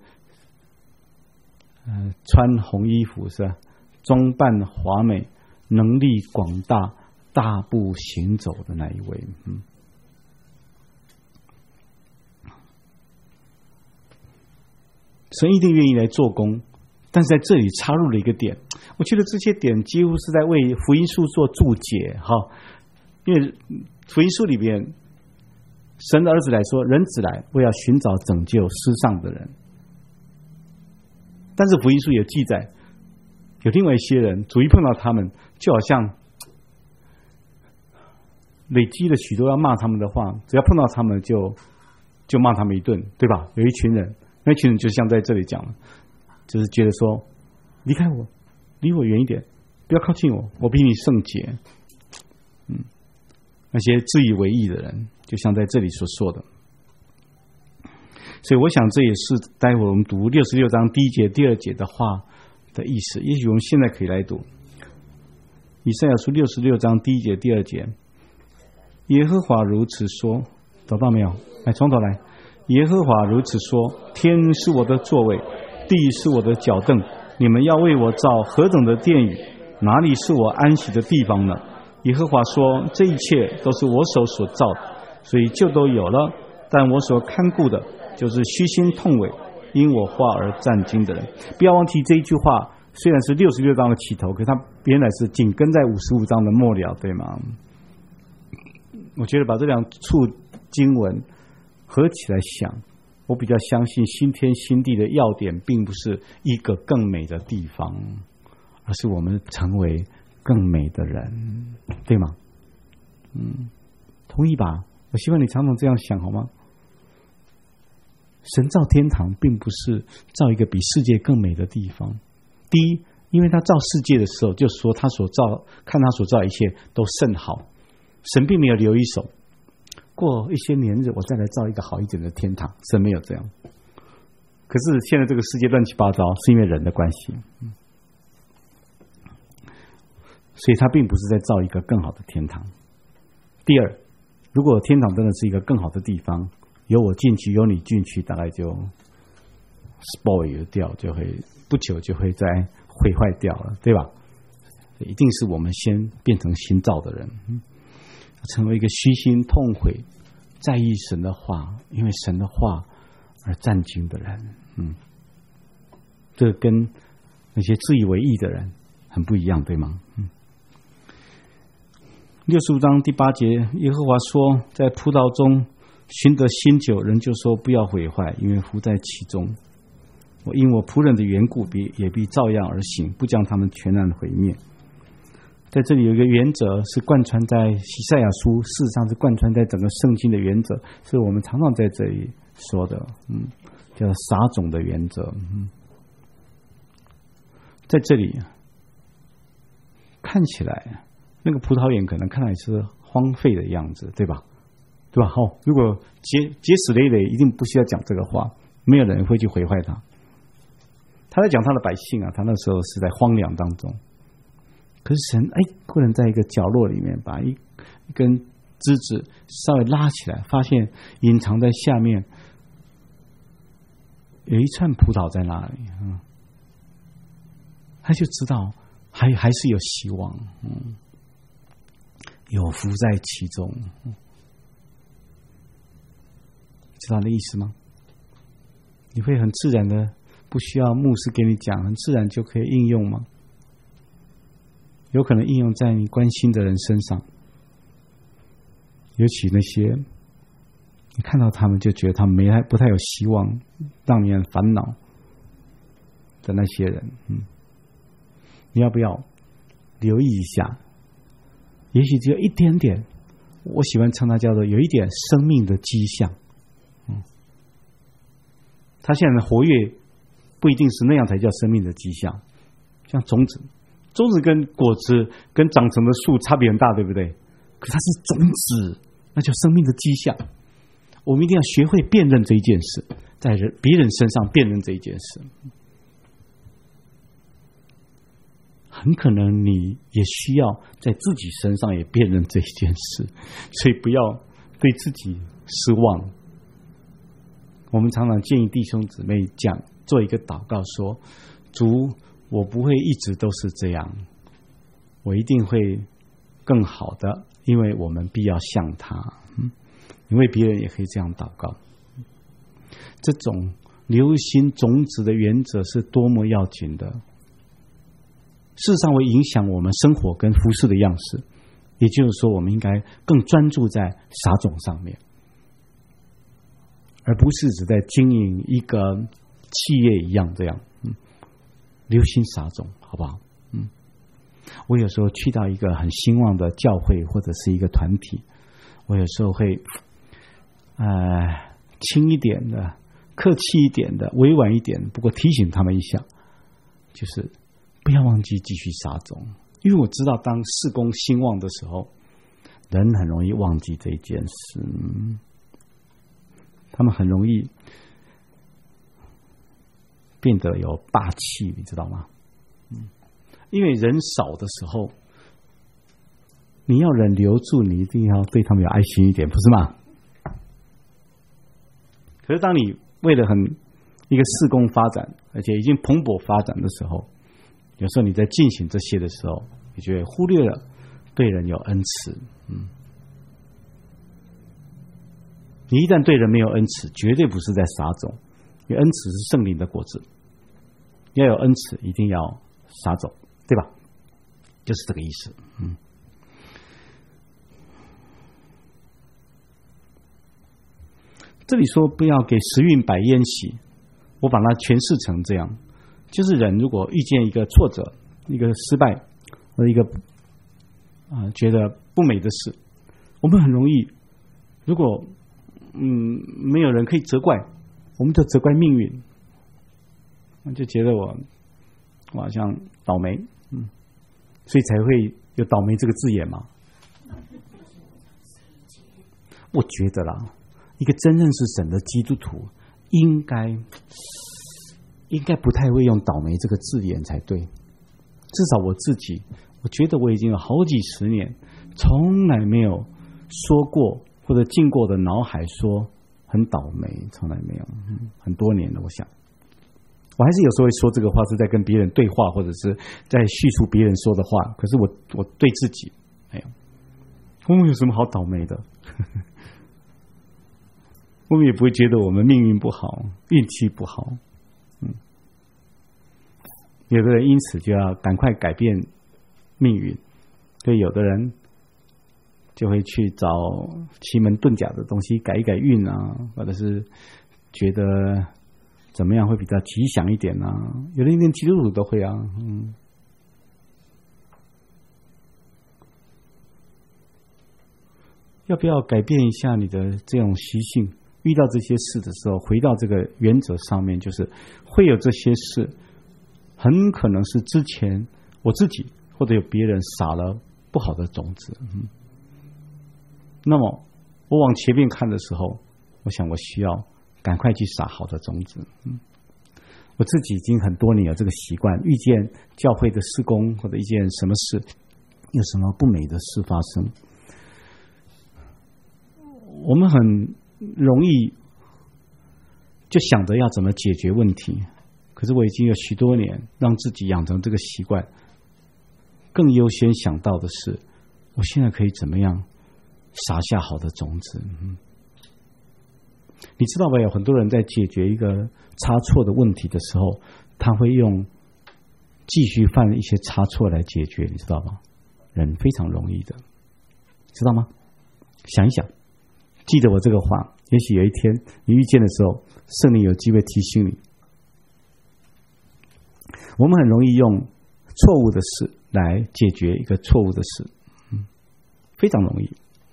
穿红衣服，是吧？装扮华美，能力广大，大步行走的那一位。神一定愿意来做工，但是在这里插入了一个点，我觉得这些点几乎是在为福音书做注解。因为福音书里边，神的儿子来说，人子来为要寻找拯救世上的人，但是福音书也记载，有另外一些人，主一碰到他们，就好像累积了许多要骂他们的话，只要碰到他们就骂他们一顿，对吧？有一群人，那群人就像在这里讲了，就是觉得说，离开我，离我远一点，不要靠近我，我比你圣洁。那些自以为义的人，就像在这里所说的。所以我想这也是待会我们读66章第1节第2节的话的意思。也许我们现在可以来读以赛亚书66章第1节第2节，耶和华如此说，找到没有？来，从头来。耶和华如此说，天是我的座位，地是我的脚凳，你们要为我造何等的殿宇？哪里是我安息的地方呢？耶和华说，这一切都是我手所造的，所以就都有了。但我所看顾的，就是虚心痛悔，因我话而战惊的人。不要忘记这一句话，虽然是66章的起头，可是它原来是紧跟在55章的末了，对吗？我觉得把这两处经文合起来想，我比较相信新天新地的要点并不是一个更美的地方，而是我们成为更美的人，对吗？同意吧？我希望你常常这样想，好吗？神造天堂并不是造一个比世界更美的地方。第一，因为他造世界的时候就说他所造一切都甚好，神并没有留一手，过一些年日我再来造一个好一点的天堂，神没有这样。可是现在这个世界乱七八糟，是因为人的关系，所以他并不是在造一个更好的天堂。第二，如果天堂真的是一个更好的地方，有我进去有你进去，大概就 spoil 掉，就会不久就会再毁坏掉了，对吧？一定是我们先变成新造的人，成为一个虚心痛悔在意神的话，因为神的话而战惊的人。这跟那些自以为义的人很不一样，对吗？65章第8节，耶和华说，在葡萄中寻得新酒，人就说不要毁坏，因为伏在其中。我因我仆人的缘故，也必照样而行，不将他们全然毁灭。在这里有一个原则是贯穿在以赛亚书，事实上是贯穿在整个圣经的原则，是我们常常在这里说的，叫撒种的原则。在这里看起来那个葡萄园可能看来是荒废的样子，对吧？对吧？如果结实累累，一定不需要讲这个话，没有人会去毁坏他。他在讲他的百姓啊，他那时候是在荒凉当中。可是神忽然在一个角落里面把一根枝子稍微拉起来，发现隐藏在下面有一串葡萄在那里，他就知道还是有希望，有福在其中，知道那意思吗？你会很自然的，不需要牧师给你讲，很自然就可以应用吗？有可能应用在你关心的人身上，尤其那些你看到他们就觉得他们不太有希望，让你很烦恼的那些人，你要不要留意一下？也许只有一点点，我喜欢称它叫做有一点生命的迹象。他现在的活跃不一定是那样才叫生命的迹象，像种子跟果子跟长成的树差别很大，对不对？可它是种子，那叫生命的迹象。我们一定要学会辨认这一件事，在别人身上辨认这一件事。很可能你也需要在自己身上也辨认这一件事，所以不要对自己失望。我们常常建议弟兄姊妹做一个祷告，说：主，我不会一直都是这样，我一定会更好的，因为我们必要像他。因为别人也可以这样祷告。这种留心种子的原则是多么要紧的，事实上会影响我们生活跟服事的样式。也就是说，我们应该更专注在撒种上面，而不是只在经营一个企业一样这样。留心撒种，好不好？我有时候去到一个很兴旺的教会或者是一个团体，我有时候会轻一点的、客气一点的、委婉一点，不过提醒他们一下，就是不要忘记继续撒种，因为我知道当事工兴旺的时候，人很容易忘记这件事，他们很容易变得有霸气，你知道吗？因为人少的时候，你要人留住，你一定要对他们有爱心一点，不是吗？可是当你为了一个事工发展，而且已经蓬勃发展的时候，有时候你在进行这些的时候，你就会忽略了对人有恩慈。你一旦对人没有恩慈，绝对不是在撒种，因为恩慈是圣灵的果子。要有恩慈，一定要撒种，对吧？就是这个意思。这里说不要给时运摆宴席，我把它诠释成这样，就是人如果遇见一个挫折、一个失败或者一个觉得不美的事，我们很容易，如果没有人可以责怪，我们就责怪命运，我就觉得我好像倒霉，所以才会有倒霉这个字眼嘛。我觉得啦，一个真认识神的基督徒应该不太会用倒霉这个字眼才对。至少我自己，我觉得我已经有好几十年从来没有说过或者进过的脑海说很倒霉，从来没有。很多年了，我想我还是有时候会说这个话，是在跟别人对话，或者是在叙述别人说的话。可是我对自己没有，我们有什么好倒霉的？我们也不会觉得我们命运不好、运气不好。有的人因此就要赶快改变命运，所以有的人就会去找奇门遁甲的东西改一改运啊，或者是觉得怎么样会比较吉祥一点啊。有的连基督徒都会啊。要不要改变一下你的这种习性？遇到这些事的时候，回到这个原则上面，就是会有这些事，很可能是之前我自己或者有别人撒了不好的种子。那么我往前面看的时候，我想我需要赶快去撒好的种子。我自己已经很多年有这个习惯，遇见教会的事工或者一件什么事，有什么不美的事发生，我们很容易就想着要怎么解决问题。可是我已经有许多年让自己养成这个习惯，更优先想到的是，我现在可以怎么样撒下好的种子。你知道吧？有很多人在解决一个差错的问题的时候，他会用继续犯一些差错来解决，你知道吗？人非常容易的，知道吗？想一想，记得我这个话，也许有一天你遇见的时候，圣灵有机会提醒你。我们很容易用错误的事来解决一个错误的事，非常容易。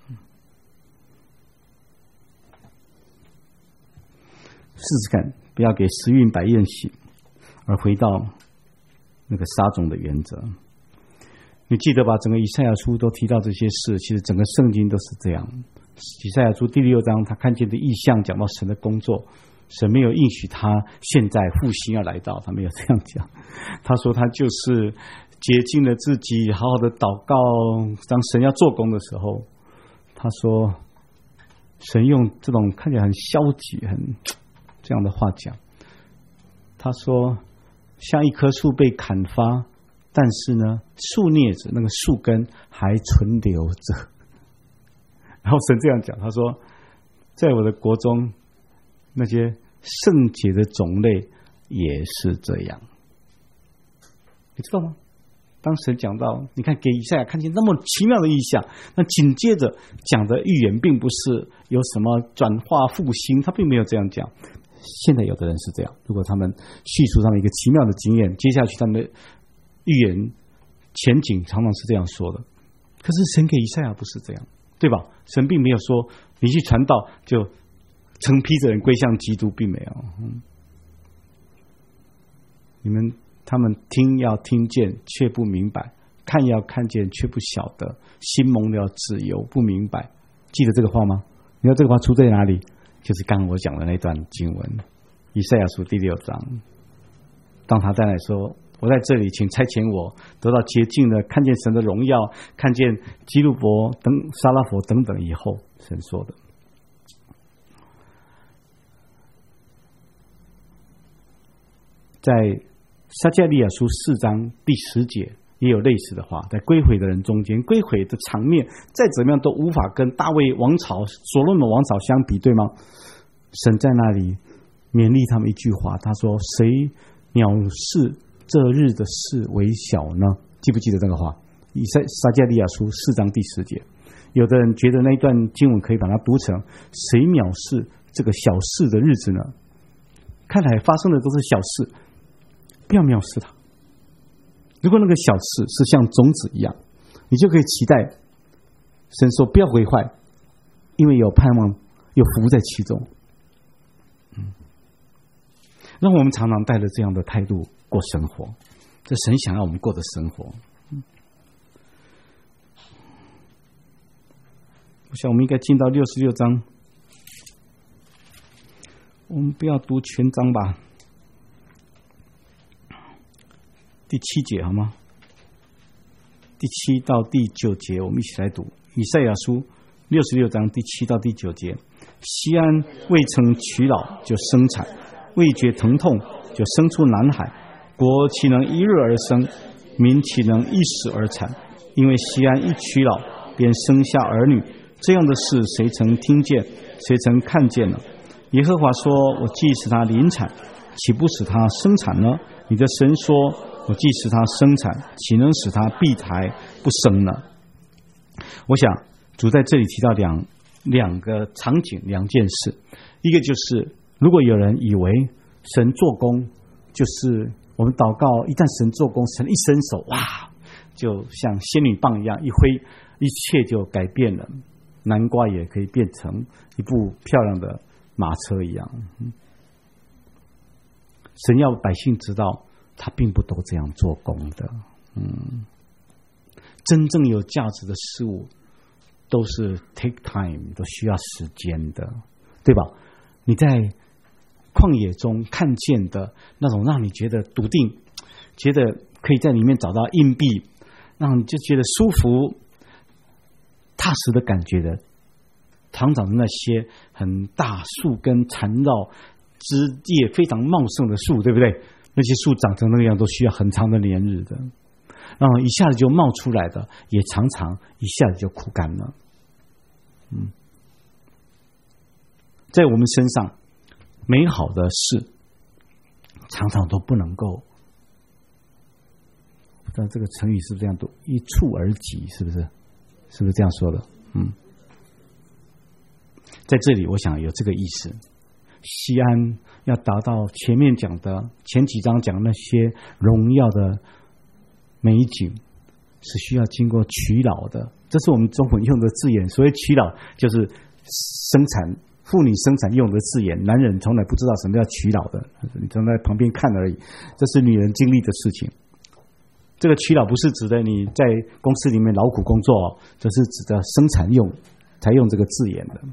试试看，不要给时运百宴喜，而回到那个撒种的原则。你记得吧？整个以赛亚书都提到这些事，其实整个圣经都是这样。以赛亚书第6章，他看见的异象讲到神的工作，神没有应许他现在复兴要来到，他没有这样讲。他说他就是洁净了自己，好好的祷告，当神要做工的时候，他说神用这种看起来很消极很这样的话讲，他说像一棵树被砍伐，但是呢树镊子那个树根还存留着。然后神这样讲，他说在我的国中那些圣洁的种类也是这样。你知道吗？当神讲到你看给以赛亚看见那么奇妙的异象，那紧接着讲的预言并不是有什么转化复兴，他并没有这样讲。现在有的人是这样，如果他们叙述他们一个奇妙的经验，接下去他们的预言前景常常是这样说的。可是神给以赛亚不是这样，对吧？神并没有说你去传道就成批的人归向基督，并没有。他们听要听见却不明白，看要看见却不晓得，心蒙了自由不明白。记得这个话吗？你知道这个话出在哪里？就是刚刚我讲的那段经文，以赛亚书第6章。当他在那说我在这里，请差遣我得到洁净的，看见神的荣耀，看见基路伯等沙拉佛等等以后，神说的。在撒迦利亚书4章第10节也有类似的话，在归回的人中间，归回的场面再怎么样都无法跟大卫王朝所罗门王朝相比，对吗？神在那里勉励他们一句话，他说谁藐视这日的事为小呢？记不记得这个话？撒迦利亚书4章第10节。有的人觉得那一段经文可以把它读成谁藐视这个小事的日子呢？看来发生的都是小事，不要藐视它。如果那个小事是像种子一样，你就可以期待神说不要毁坏，因为有盼望，有福在其中。让我们常常带着这样的态度过生活，这神想要我们过的生活。我想我们应该进到66章，我们不要读全章吧，第7节好吗？第7到第9节我们一起来读。以赛亚书66章第7到第9节。西安未曾娶老就生产，未觉疼痛就生出男孩，国岂能一日而生，民岂能一时而产？因为西安一娶老便生下儿女，这样的事谁曾听见，谁曾看见呢？耶和华说，我既使他临产，岂不使他生产呢？你的神说，我既使他生产，岂能使他闭台不生呢？我想主在这里提到两个场景，两件事。一个就是如果有人以为神做工就是我们祷告，一旦神做工，神一伸手，哇，就像仙女棒一样一挥，一切就改变了，南瓜也可以变成一部漂亮的马车一样。神要百姓知道他并不都这样做工的。 真正有价值的事物都是 take time， 都需要时间的，对吧？你在旷野中看见的那种让你觉得笃定，觉得可以在里面找到硬币，让你就觉得舒服踏实的感觉的，常常的那些很大树根缠绕枝叶非常茂盛的树，对不对？那些树长成那个样都需要很长的年日的，然后一下子就冒出来的也常常一下子就枯干了。在我们身上美好的事常常都不能够，不知道这个成语是不是这样读，一触而及，是不是这样说的？在这里我想有这个意思，西安要达到前面讲的前几章讲那些荣耀的美景，是需要经过取老的，这是我们中文用的字眼。所谓取老就是生产，妇女生产用的字眼，男人从来不知道什么叫取老的，你站在旁边看而已，这是女人经历的事情。这个取老不是指的你在公司里面劳苦工作，这是指的生产用才用这个字眼的。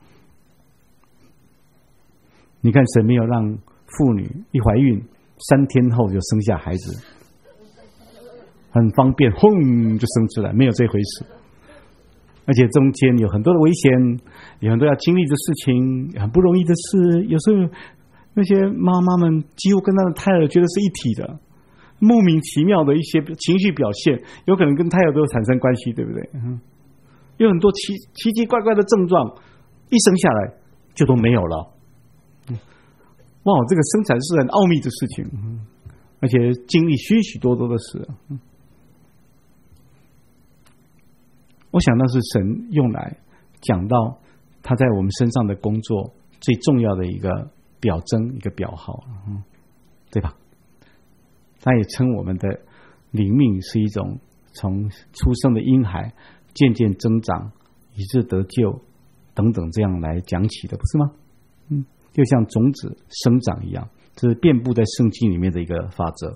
你看神没有让妇女一怀孕3天后就生下孩子，很方便，轰就生出来，没有这回事。而且中间有很多的危险，有很多要经历的事情，很不容易的事。有时候那些妈妈们几乎跟她的胎儿觉得是一体的，莫名其妙的一些情绪表现，有可能跟胎儿都产生关系，对不对？有很多奇奇怪怪的症状，一生下来就都没有了。哇，这个生产是很奥秘的事情，而且经历许许多多的事。我想那是神用来讲到他在我们身上的工作最重要的一个表征，一个表号，对吧？他也称我们的灵命是一种从出生的婴孩渐渐增长以致得救等等这样来讲起的，不是吗？就像种子生长一样，这是遍布在圣经里面的一个法则。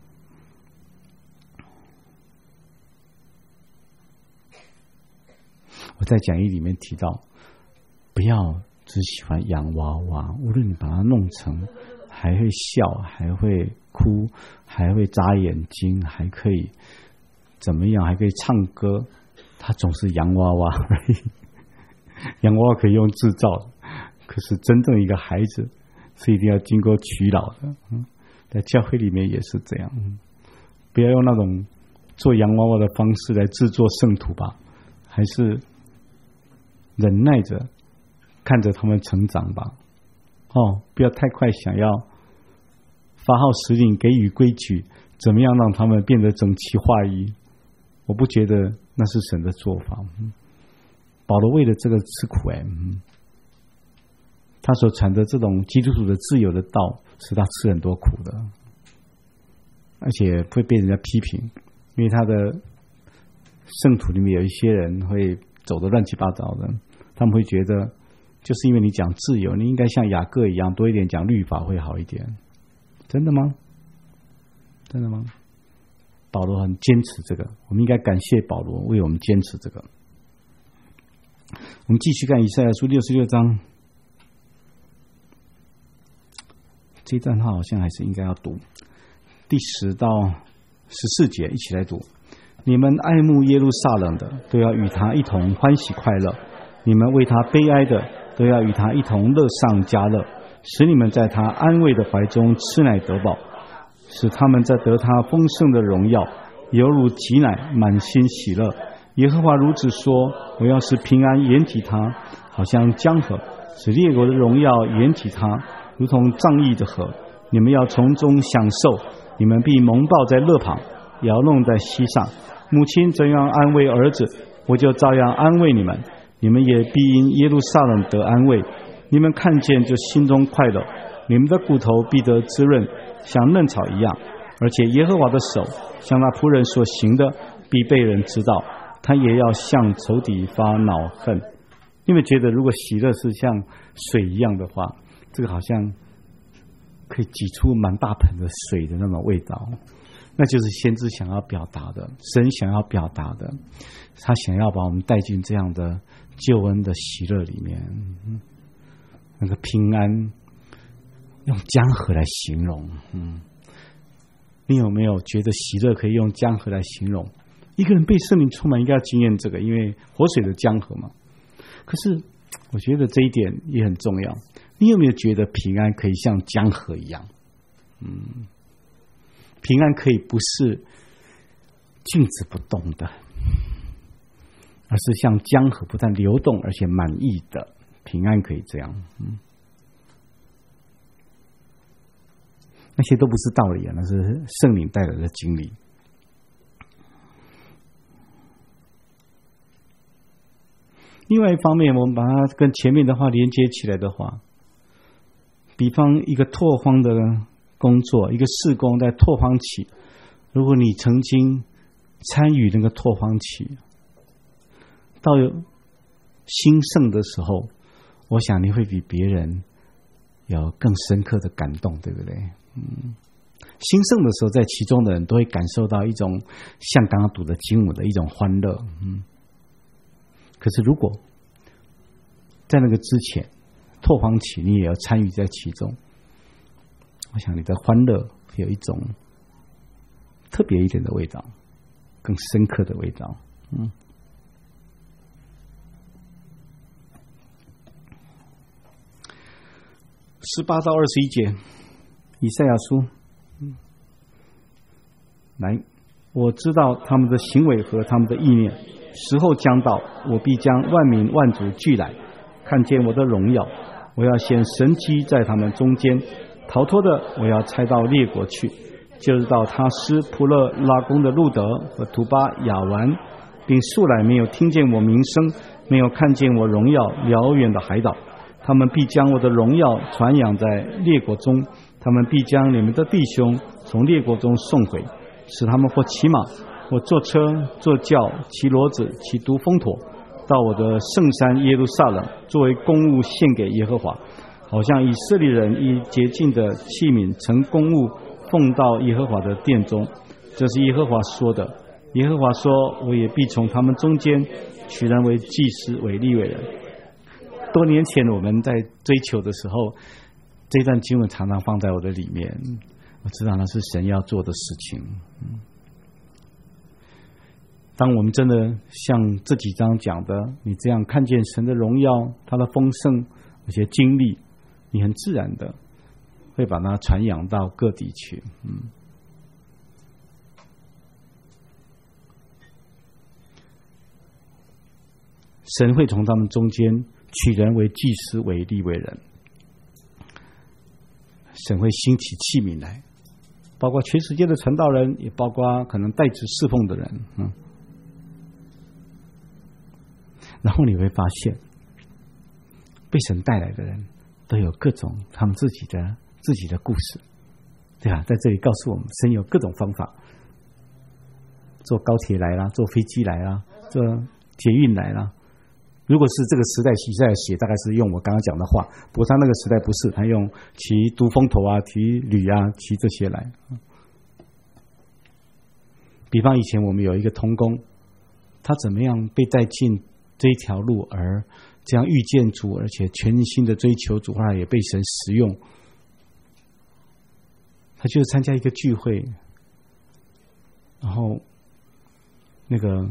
我在讲义里面提到，不要只喜欢洋娃娃，无论你把它弄成还会笑，还会哭，还会眨眼睛，还可以怎么样，还可以唱歌，它总是洋娃娃而已。洋娃娃可以用制造的，可是真正一个孩子是一定要经过取老的。在教会里面也是这样，不要用那种做洋娃娃的方式来制作圣徒吧，还是忍耐着看着他们成长吧。不要太快想要发号施令，给予规矩，怎么样让他们变得整齐划一，我不觉得那是神的做法。保罗为了这个吃苦，他所传的这种基督徒的自由的道，使他吃很多苦的，而且会被人家批评，因为他的圣徒里面有一些人会走得乱七八糟的，他们会觉得就是因为你讲自由，你应该像雅各一样多一点讲律法会好一点。真的吗？真的吗？保罗很坚持这个，我们应该感谢保罗为我们坚持这个。我们继续看以赛亚书66章，这一段话好像还是应该要读第10到14节，一起来读。你们爱慕耶路撒冷的，都要与他一同欢喜快乐；你们为他悲哀的，都要与他一同乐上加乐，使你们在他安慰的怀中吃奶得饱，使他们在得他丰盛的荣耀，犹如挤奶，满心喜乐。耶和华如此说：我要使平安掩体他，好像江河；使列国的荣耀掩体他，如同仗义的河。你们要从中享受，你们必蒙抱在肋旁，摇弄在膝上。母亲怎样安慰儿子，我就照样安慰你们。你们也必因耶路撒冷得安慰，你们看见就心中快乐。你们的骨头必得滋润，像嫩草一样。而且耶和华的手向那仆人所行的，必被人知道。他也要向仇敌发恼恨。你们觉得如果喜乐是像水一样的话，这个好像可以挤出蛮大盆的水的那种味道。 那就是先知想要表达的，神想要表达的，他想要把我们带进这样的救恩的喜乐里面。那个平安用江河来形容，你有没有觉得喜乐可以用江河来形容？一个人被圣灵充满，应该要经验这个，因为活水的江河嘛。可是我觉得这一点也很重要。你有没有觉得平安可以像江河一样？平安可以不是静止不动的，而是像江河不但流动，而且满溢的。平安可以这样。那些都不是道理啊，那是圣灵带来的经历。另外一方面，我们把它跟前面的话连接起来的话，比方一个拓荒的工作，一个事工在拓荒期，如果你曾经参与那个拓荒期，到兴盛的时候，我想你会比别人有更深刻的感动，对不对？兴盛的时候，在其中的人都会感受到一种像刚刚读的经文的一种欢乐。可是如果在那个之前拓荒期，你也要参与在其中，我想你的欢乐有一种特别一点的味道，更深刻的味道。18到21节，以赛亚书。来，我知道他们的行为和他们的意念，时候将到，我必将万民万族聚来，看见我的荣耀。我要显神迹在他们中间，逃脱的我要差到列国去，就是到他施普勒拉宫的路德和图巴亚完，并素来没有听见我名声，没有看见我荣耀遥远的海岛。他们必将我的荣耀传扬在列国中，他们必将你们的弟兄从列国中送回，使他们或骑马，或坐车，坐轿，骑骡子，骑独峰驼，到我的圣山耶路撒冷，作为公物献给耶和华，好像以色列人以洁净的器皿成公物奉到耶和华的殿中。这是耶和华说的。耶和华说，我也必从他们中间取人为祭司，为利未人。多年前我们在追求的时候，这段经文常常放在我的里面，我知道那是神要做的事情。当我们真的像这几章讲的，你这样看见神的荣耀，他的丰盛，有些经历，你很自然的会把它传扬到各地去。神会从他们中间取人为祭司，为利未人。神会兴起器皿来，包括全世界的传道人，也包括可能代职侍奉的人。然后你会发现，被神带来的人都有各种他们自己的故事，对吧？在这里告诉我们，神有各种方法，坐高铁来啦，坐飞机来啦，坐捷运来啦。如果是这个时代以赛亚写，大概是用我刚刚讲的话，不过他那个时代不是，他用骑独峰驼啊，骑驴啊，骑这些来。比方以前我们有一个同工，他怎么样被带进这一条路，而这样遇见主，而且全心的追求主，后来也被神使用。他就是参加一个聚会，然后那个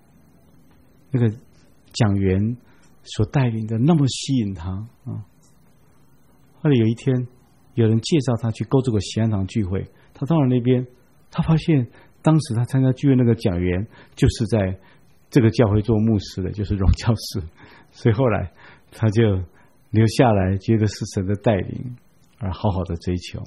讲员所带领的那么吸引他啊。后来有一天，有人介绍他去勾这个喜安堂聚会，他到了那边，他发现当时他参加聚会那个讲员就是在这个教会做牧师的，就是荣教士，所以后来他就留下来，觉得是神的带领，而好好的追求。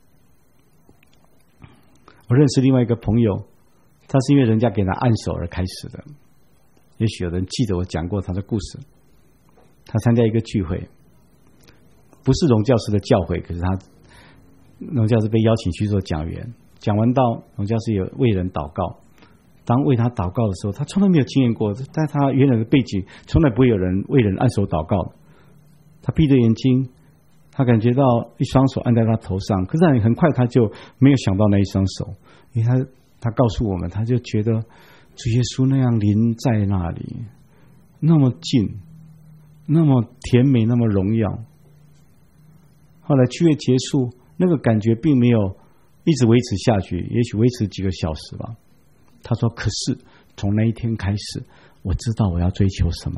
我认识另外一个朋友，他是因为人家给他按手而开始的。也许有人记得我讲过他的故事。他参加一个聚会，不是荣教师的教会，可是他荣教师被邀请去做讲员。讲完道，荣教师也为人祷告。当为他祷告的时候，他从来没有经验过，在他原来的背景，从来不会有人为人按手祷告。他闭着眼睛， 他感觉到一双手按在他头上，可是很快他就没有想到那一双手，因为他告诉我们，他就觉得主耶稣那样临在那里，那么近，那么甜美，那么荣耀。后来聚会结束，那个感觉并没有一直维持下去，也许维持几个小时吧。他说：“可是从那一天开始，我知道我要追求什么。”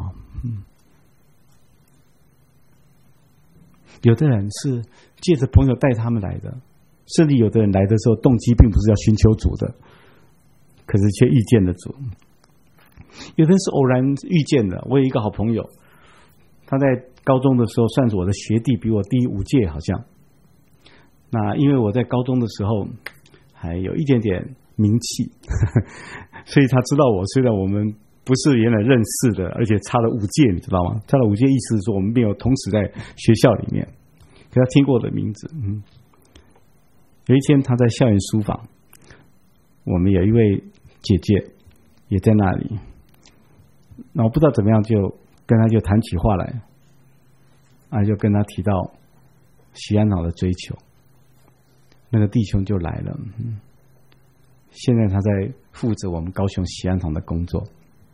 有的人是借着朋友带他们来的，甚至有的人来的时候动机并不是要寻求主的，可是却遇见了主。有的人是偶然遇见的。我有一个好朋友，他在高中的时候算是我的学弟，比我低5届好像。那因为我在高中的时候还有一点点名气，所以他知道我，虽然我们不是原来认识的，而且差了5届，你知道吗？差了5届，意思是说我们没有同时在学校里面，可他听过我的名字。有一天他在校园书房，我们有一位姐姐也在那里，那我不知道怎么样就跟他就谈起话来，就跟他提到喜安堂的追求，那个弟兄就来了。现在他在负责我们高雄喜安堂的工作。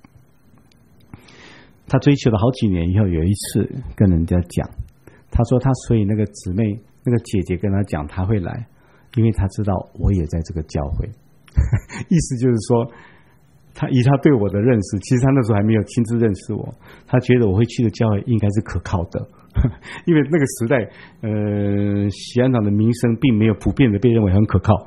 他追求了好几年以后，有一次跟人家讲，他说他所以那个姊妹那个姐姐跟他讲他会来，因为他知道我也在这个教会。意思就是说，以他对我的认识，其实他那时候还没有亲自认识我，他觉得我会去的教会应该是可靠的。因为那个时代喜安堂的名声并没有普遍的被认为很可靠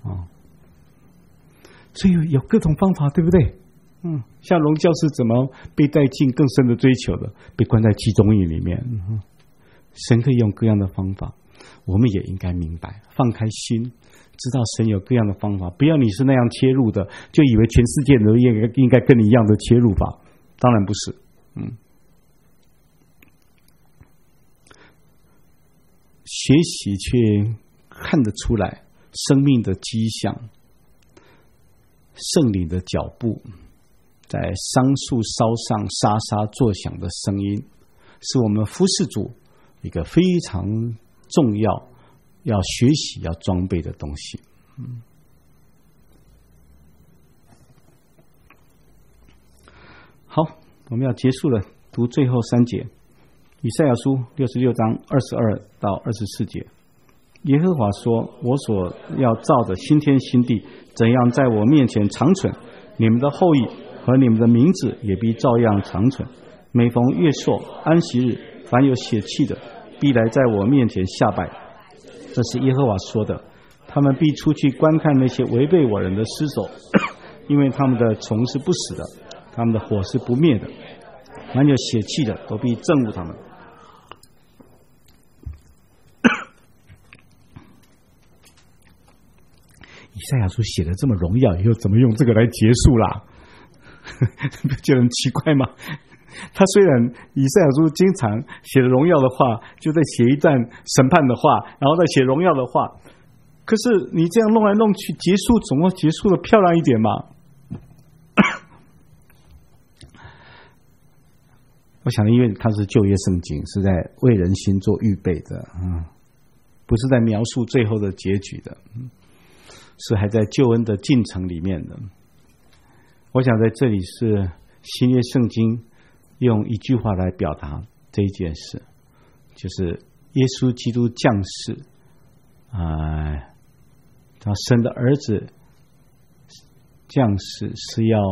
所以有各种方法，对不对？像荣教是怎么被带进更深的追求的，被关在集中营里面。神可以用各样的方法，我们也应该明白，放开心，知道神有各样的方法，不要你是那样切入的，就以为全世界人都应该跟你一样的切入法，当然不是。学习却看得出来生命的迹象，圣灵的脚步，在桑树梢上沙沙作响的声音，是我们服侍主一个非常重要要学习要装备的东西。好，我们要结束了，读最后3节，以赛亚书66章22到24节。耶和华说：我所要造的新天新地，怎样在我面前长存，你们的后裔和你们的名字也必照样长存。每逢月朔、安息日，凡有血气的，必来在我面前下拜。这是耶和华说的。他们必出去观看那些违背我人的尸首，因为他们的虫是不死的，他们的火是不灭的。凡有血气的，都必憎恶他们。以赛亚书写的这么荣耀，以后怎么用这个来结束啦？不觉得很奇怪吗？他虽然以赛亚书经常写荣耀的话，就在写一段审判的话，然后再写荣耀的话，可是你这样弄来弄去，结束总要结束的漂亮一点嘛。我想因为它是旧约圣经，是在为人心做预备的，不是在描述最后的结局的，是还在救恩的进程里面的。我想在这里是新约圣经用一句话来表达这一件事，就是耶稣基督降世，他生的儿子降世是要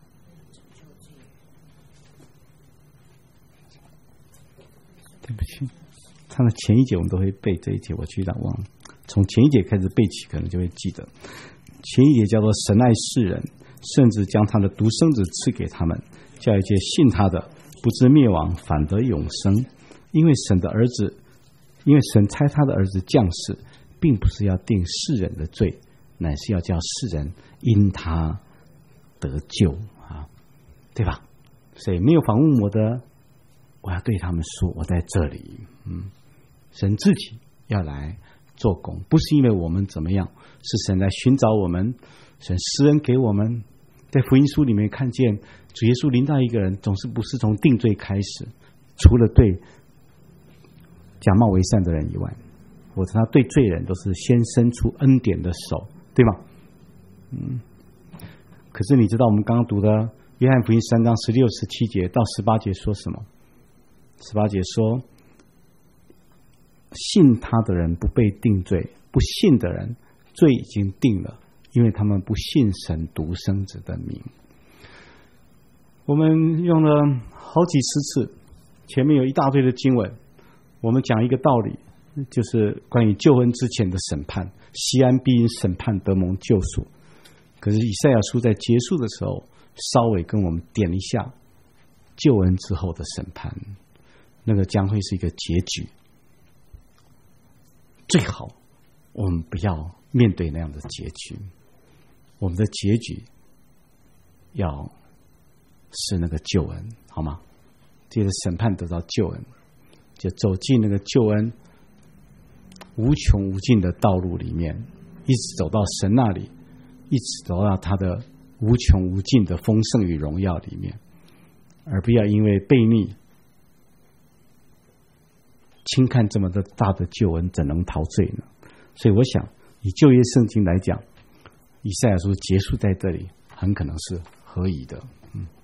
对不起，他的前一节我们都会背，这一节我居然忘了，从前一节开始背起可能就会记得。前一节叫做神爱世人，甚至将他的独生子赐给他们，叫一切信他的不至灭亡，反得永生。因为神差他的儿子降世，并不是要定世人的罪，乃是要叫世人因他得救对吧？所以没有访问我的，我要对他们说，我在这里。神自己要来做工，不是因为我们怎么样，是神来寻找我们，神施恩给我们。在福音书里面看见主耶稣临到一个人，总是不是从定罪开始，除了对假冒为善的人以外，否则他对罪人都是先伸出恩典的手，对吗？可是你知道我们刚刚读的约翰福音3章16、17节到18节说什么？18节说，信他的人不被定罪，不信的人罪已经定了，因为他们不信神独生子的名。我们用了好几十次，前面有一大堆的经文，我们讲一个道理，就是关于救恩之前的审判，西安必因审判得蒙救赎。可是以赛亚书在结束的时候，稍微跟我们点一下救恩之后的审判，那个将会是一个结局。最好我们不要面对那样的结局，我们的结局要是那个救恩，好吗？借着审判得到救恩，就走进那个救恩无穷无尽的道路里面，一直走到神那里，一直走到他的无穷无尽的丰盛与荣耀里面，而不要因为悖逆轻看这么的大的救恩，怎能逃罪呢？所以我想以旧约圣经来讲，以赛亚书结束在这里很可能是合宜的。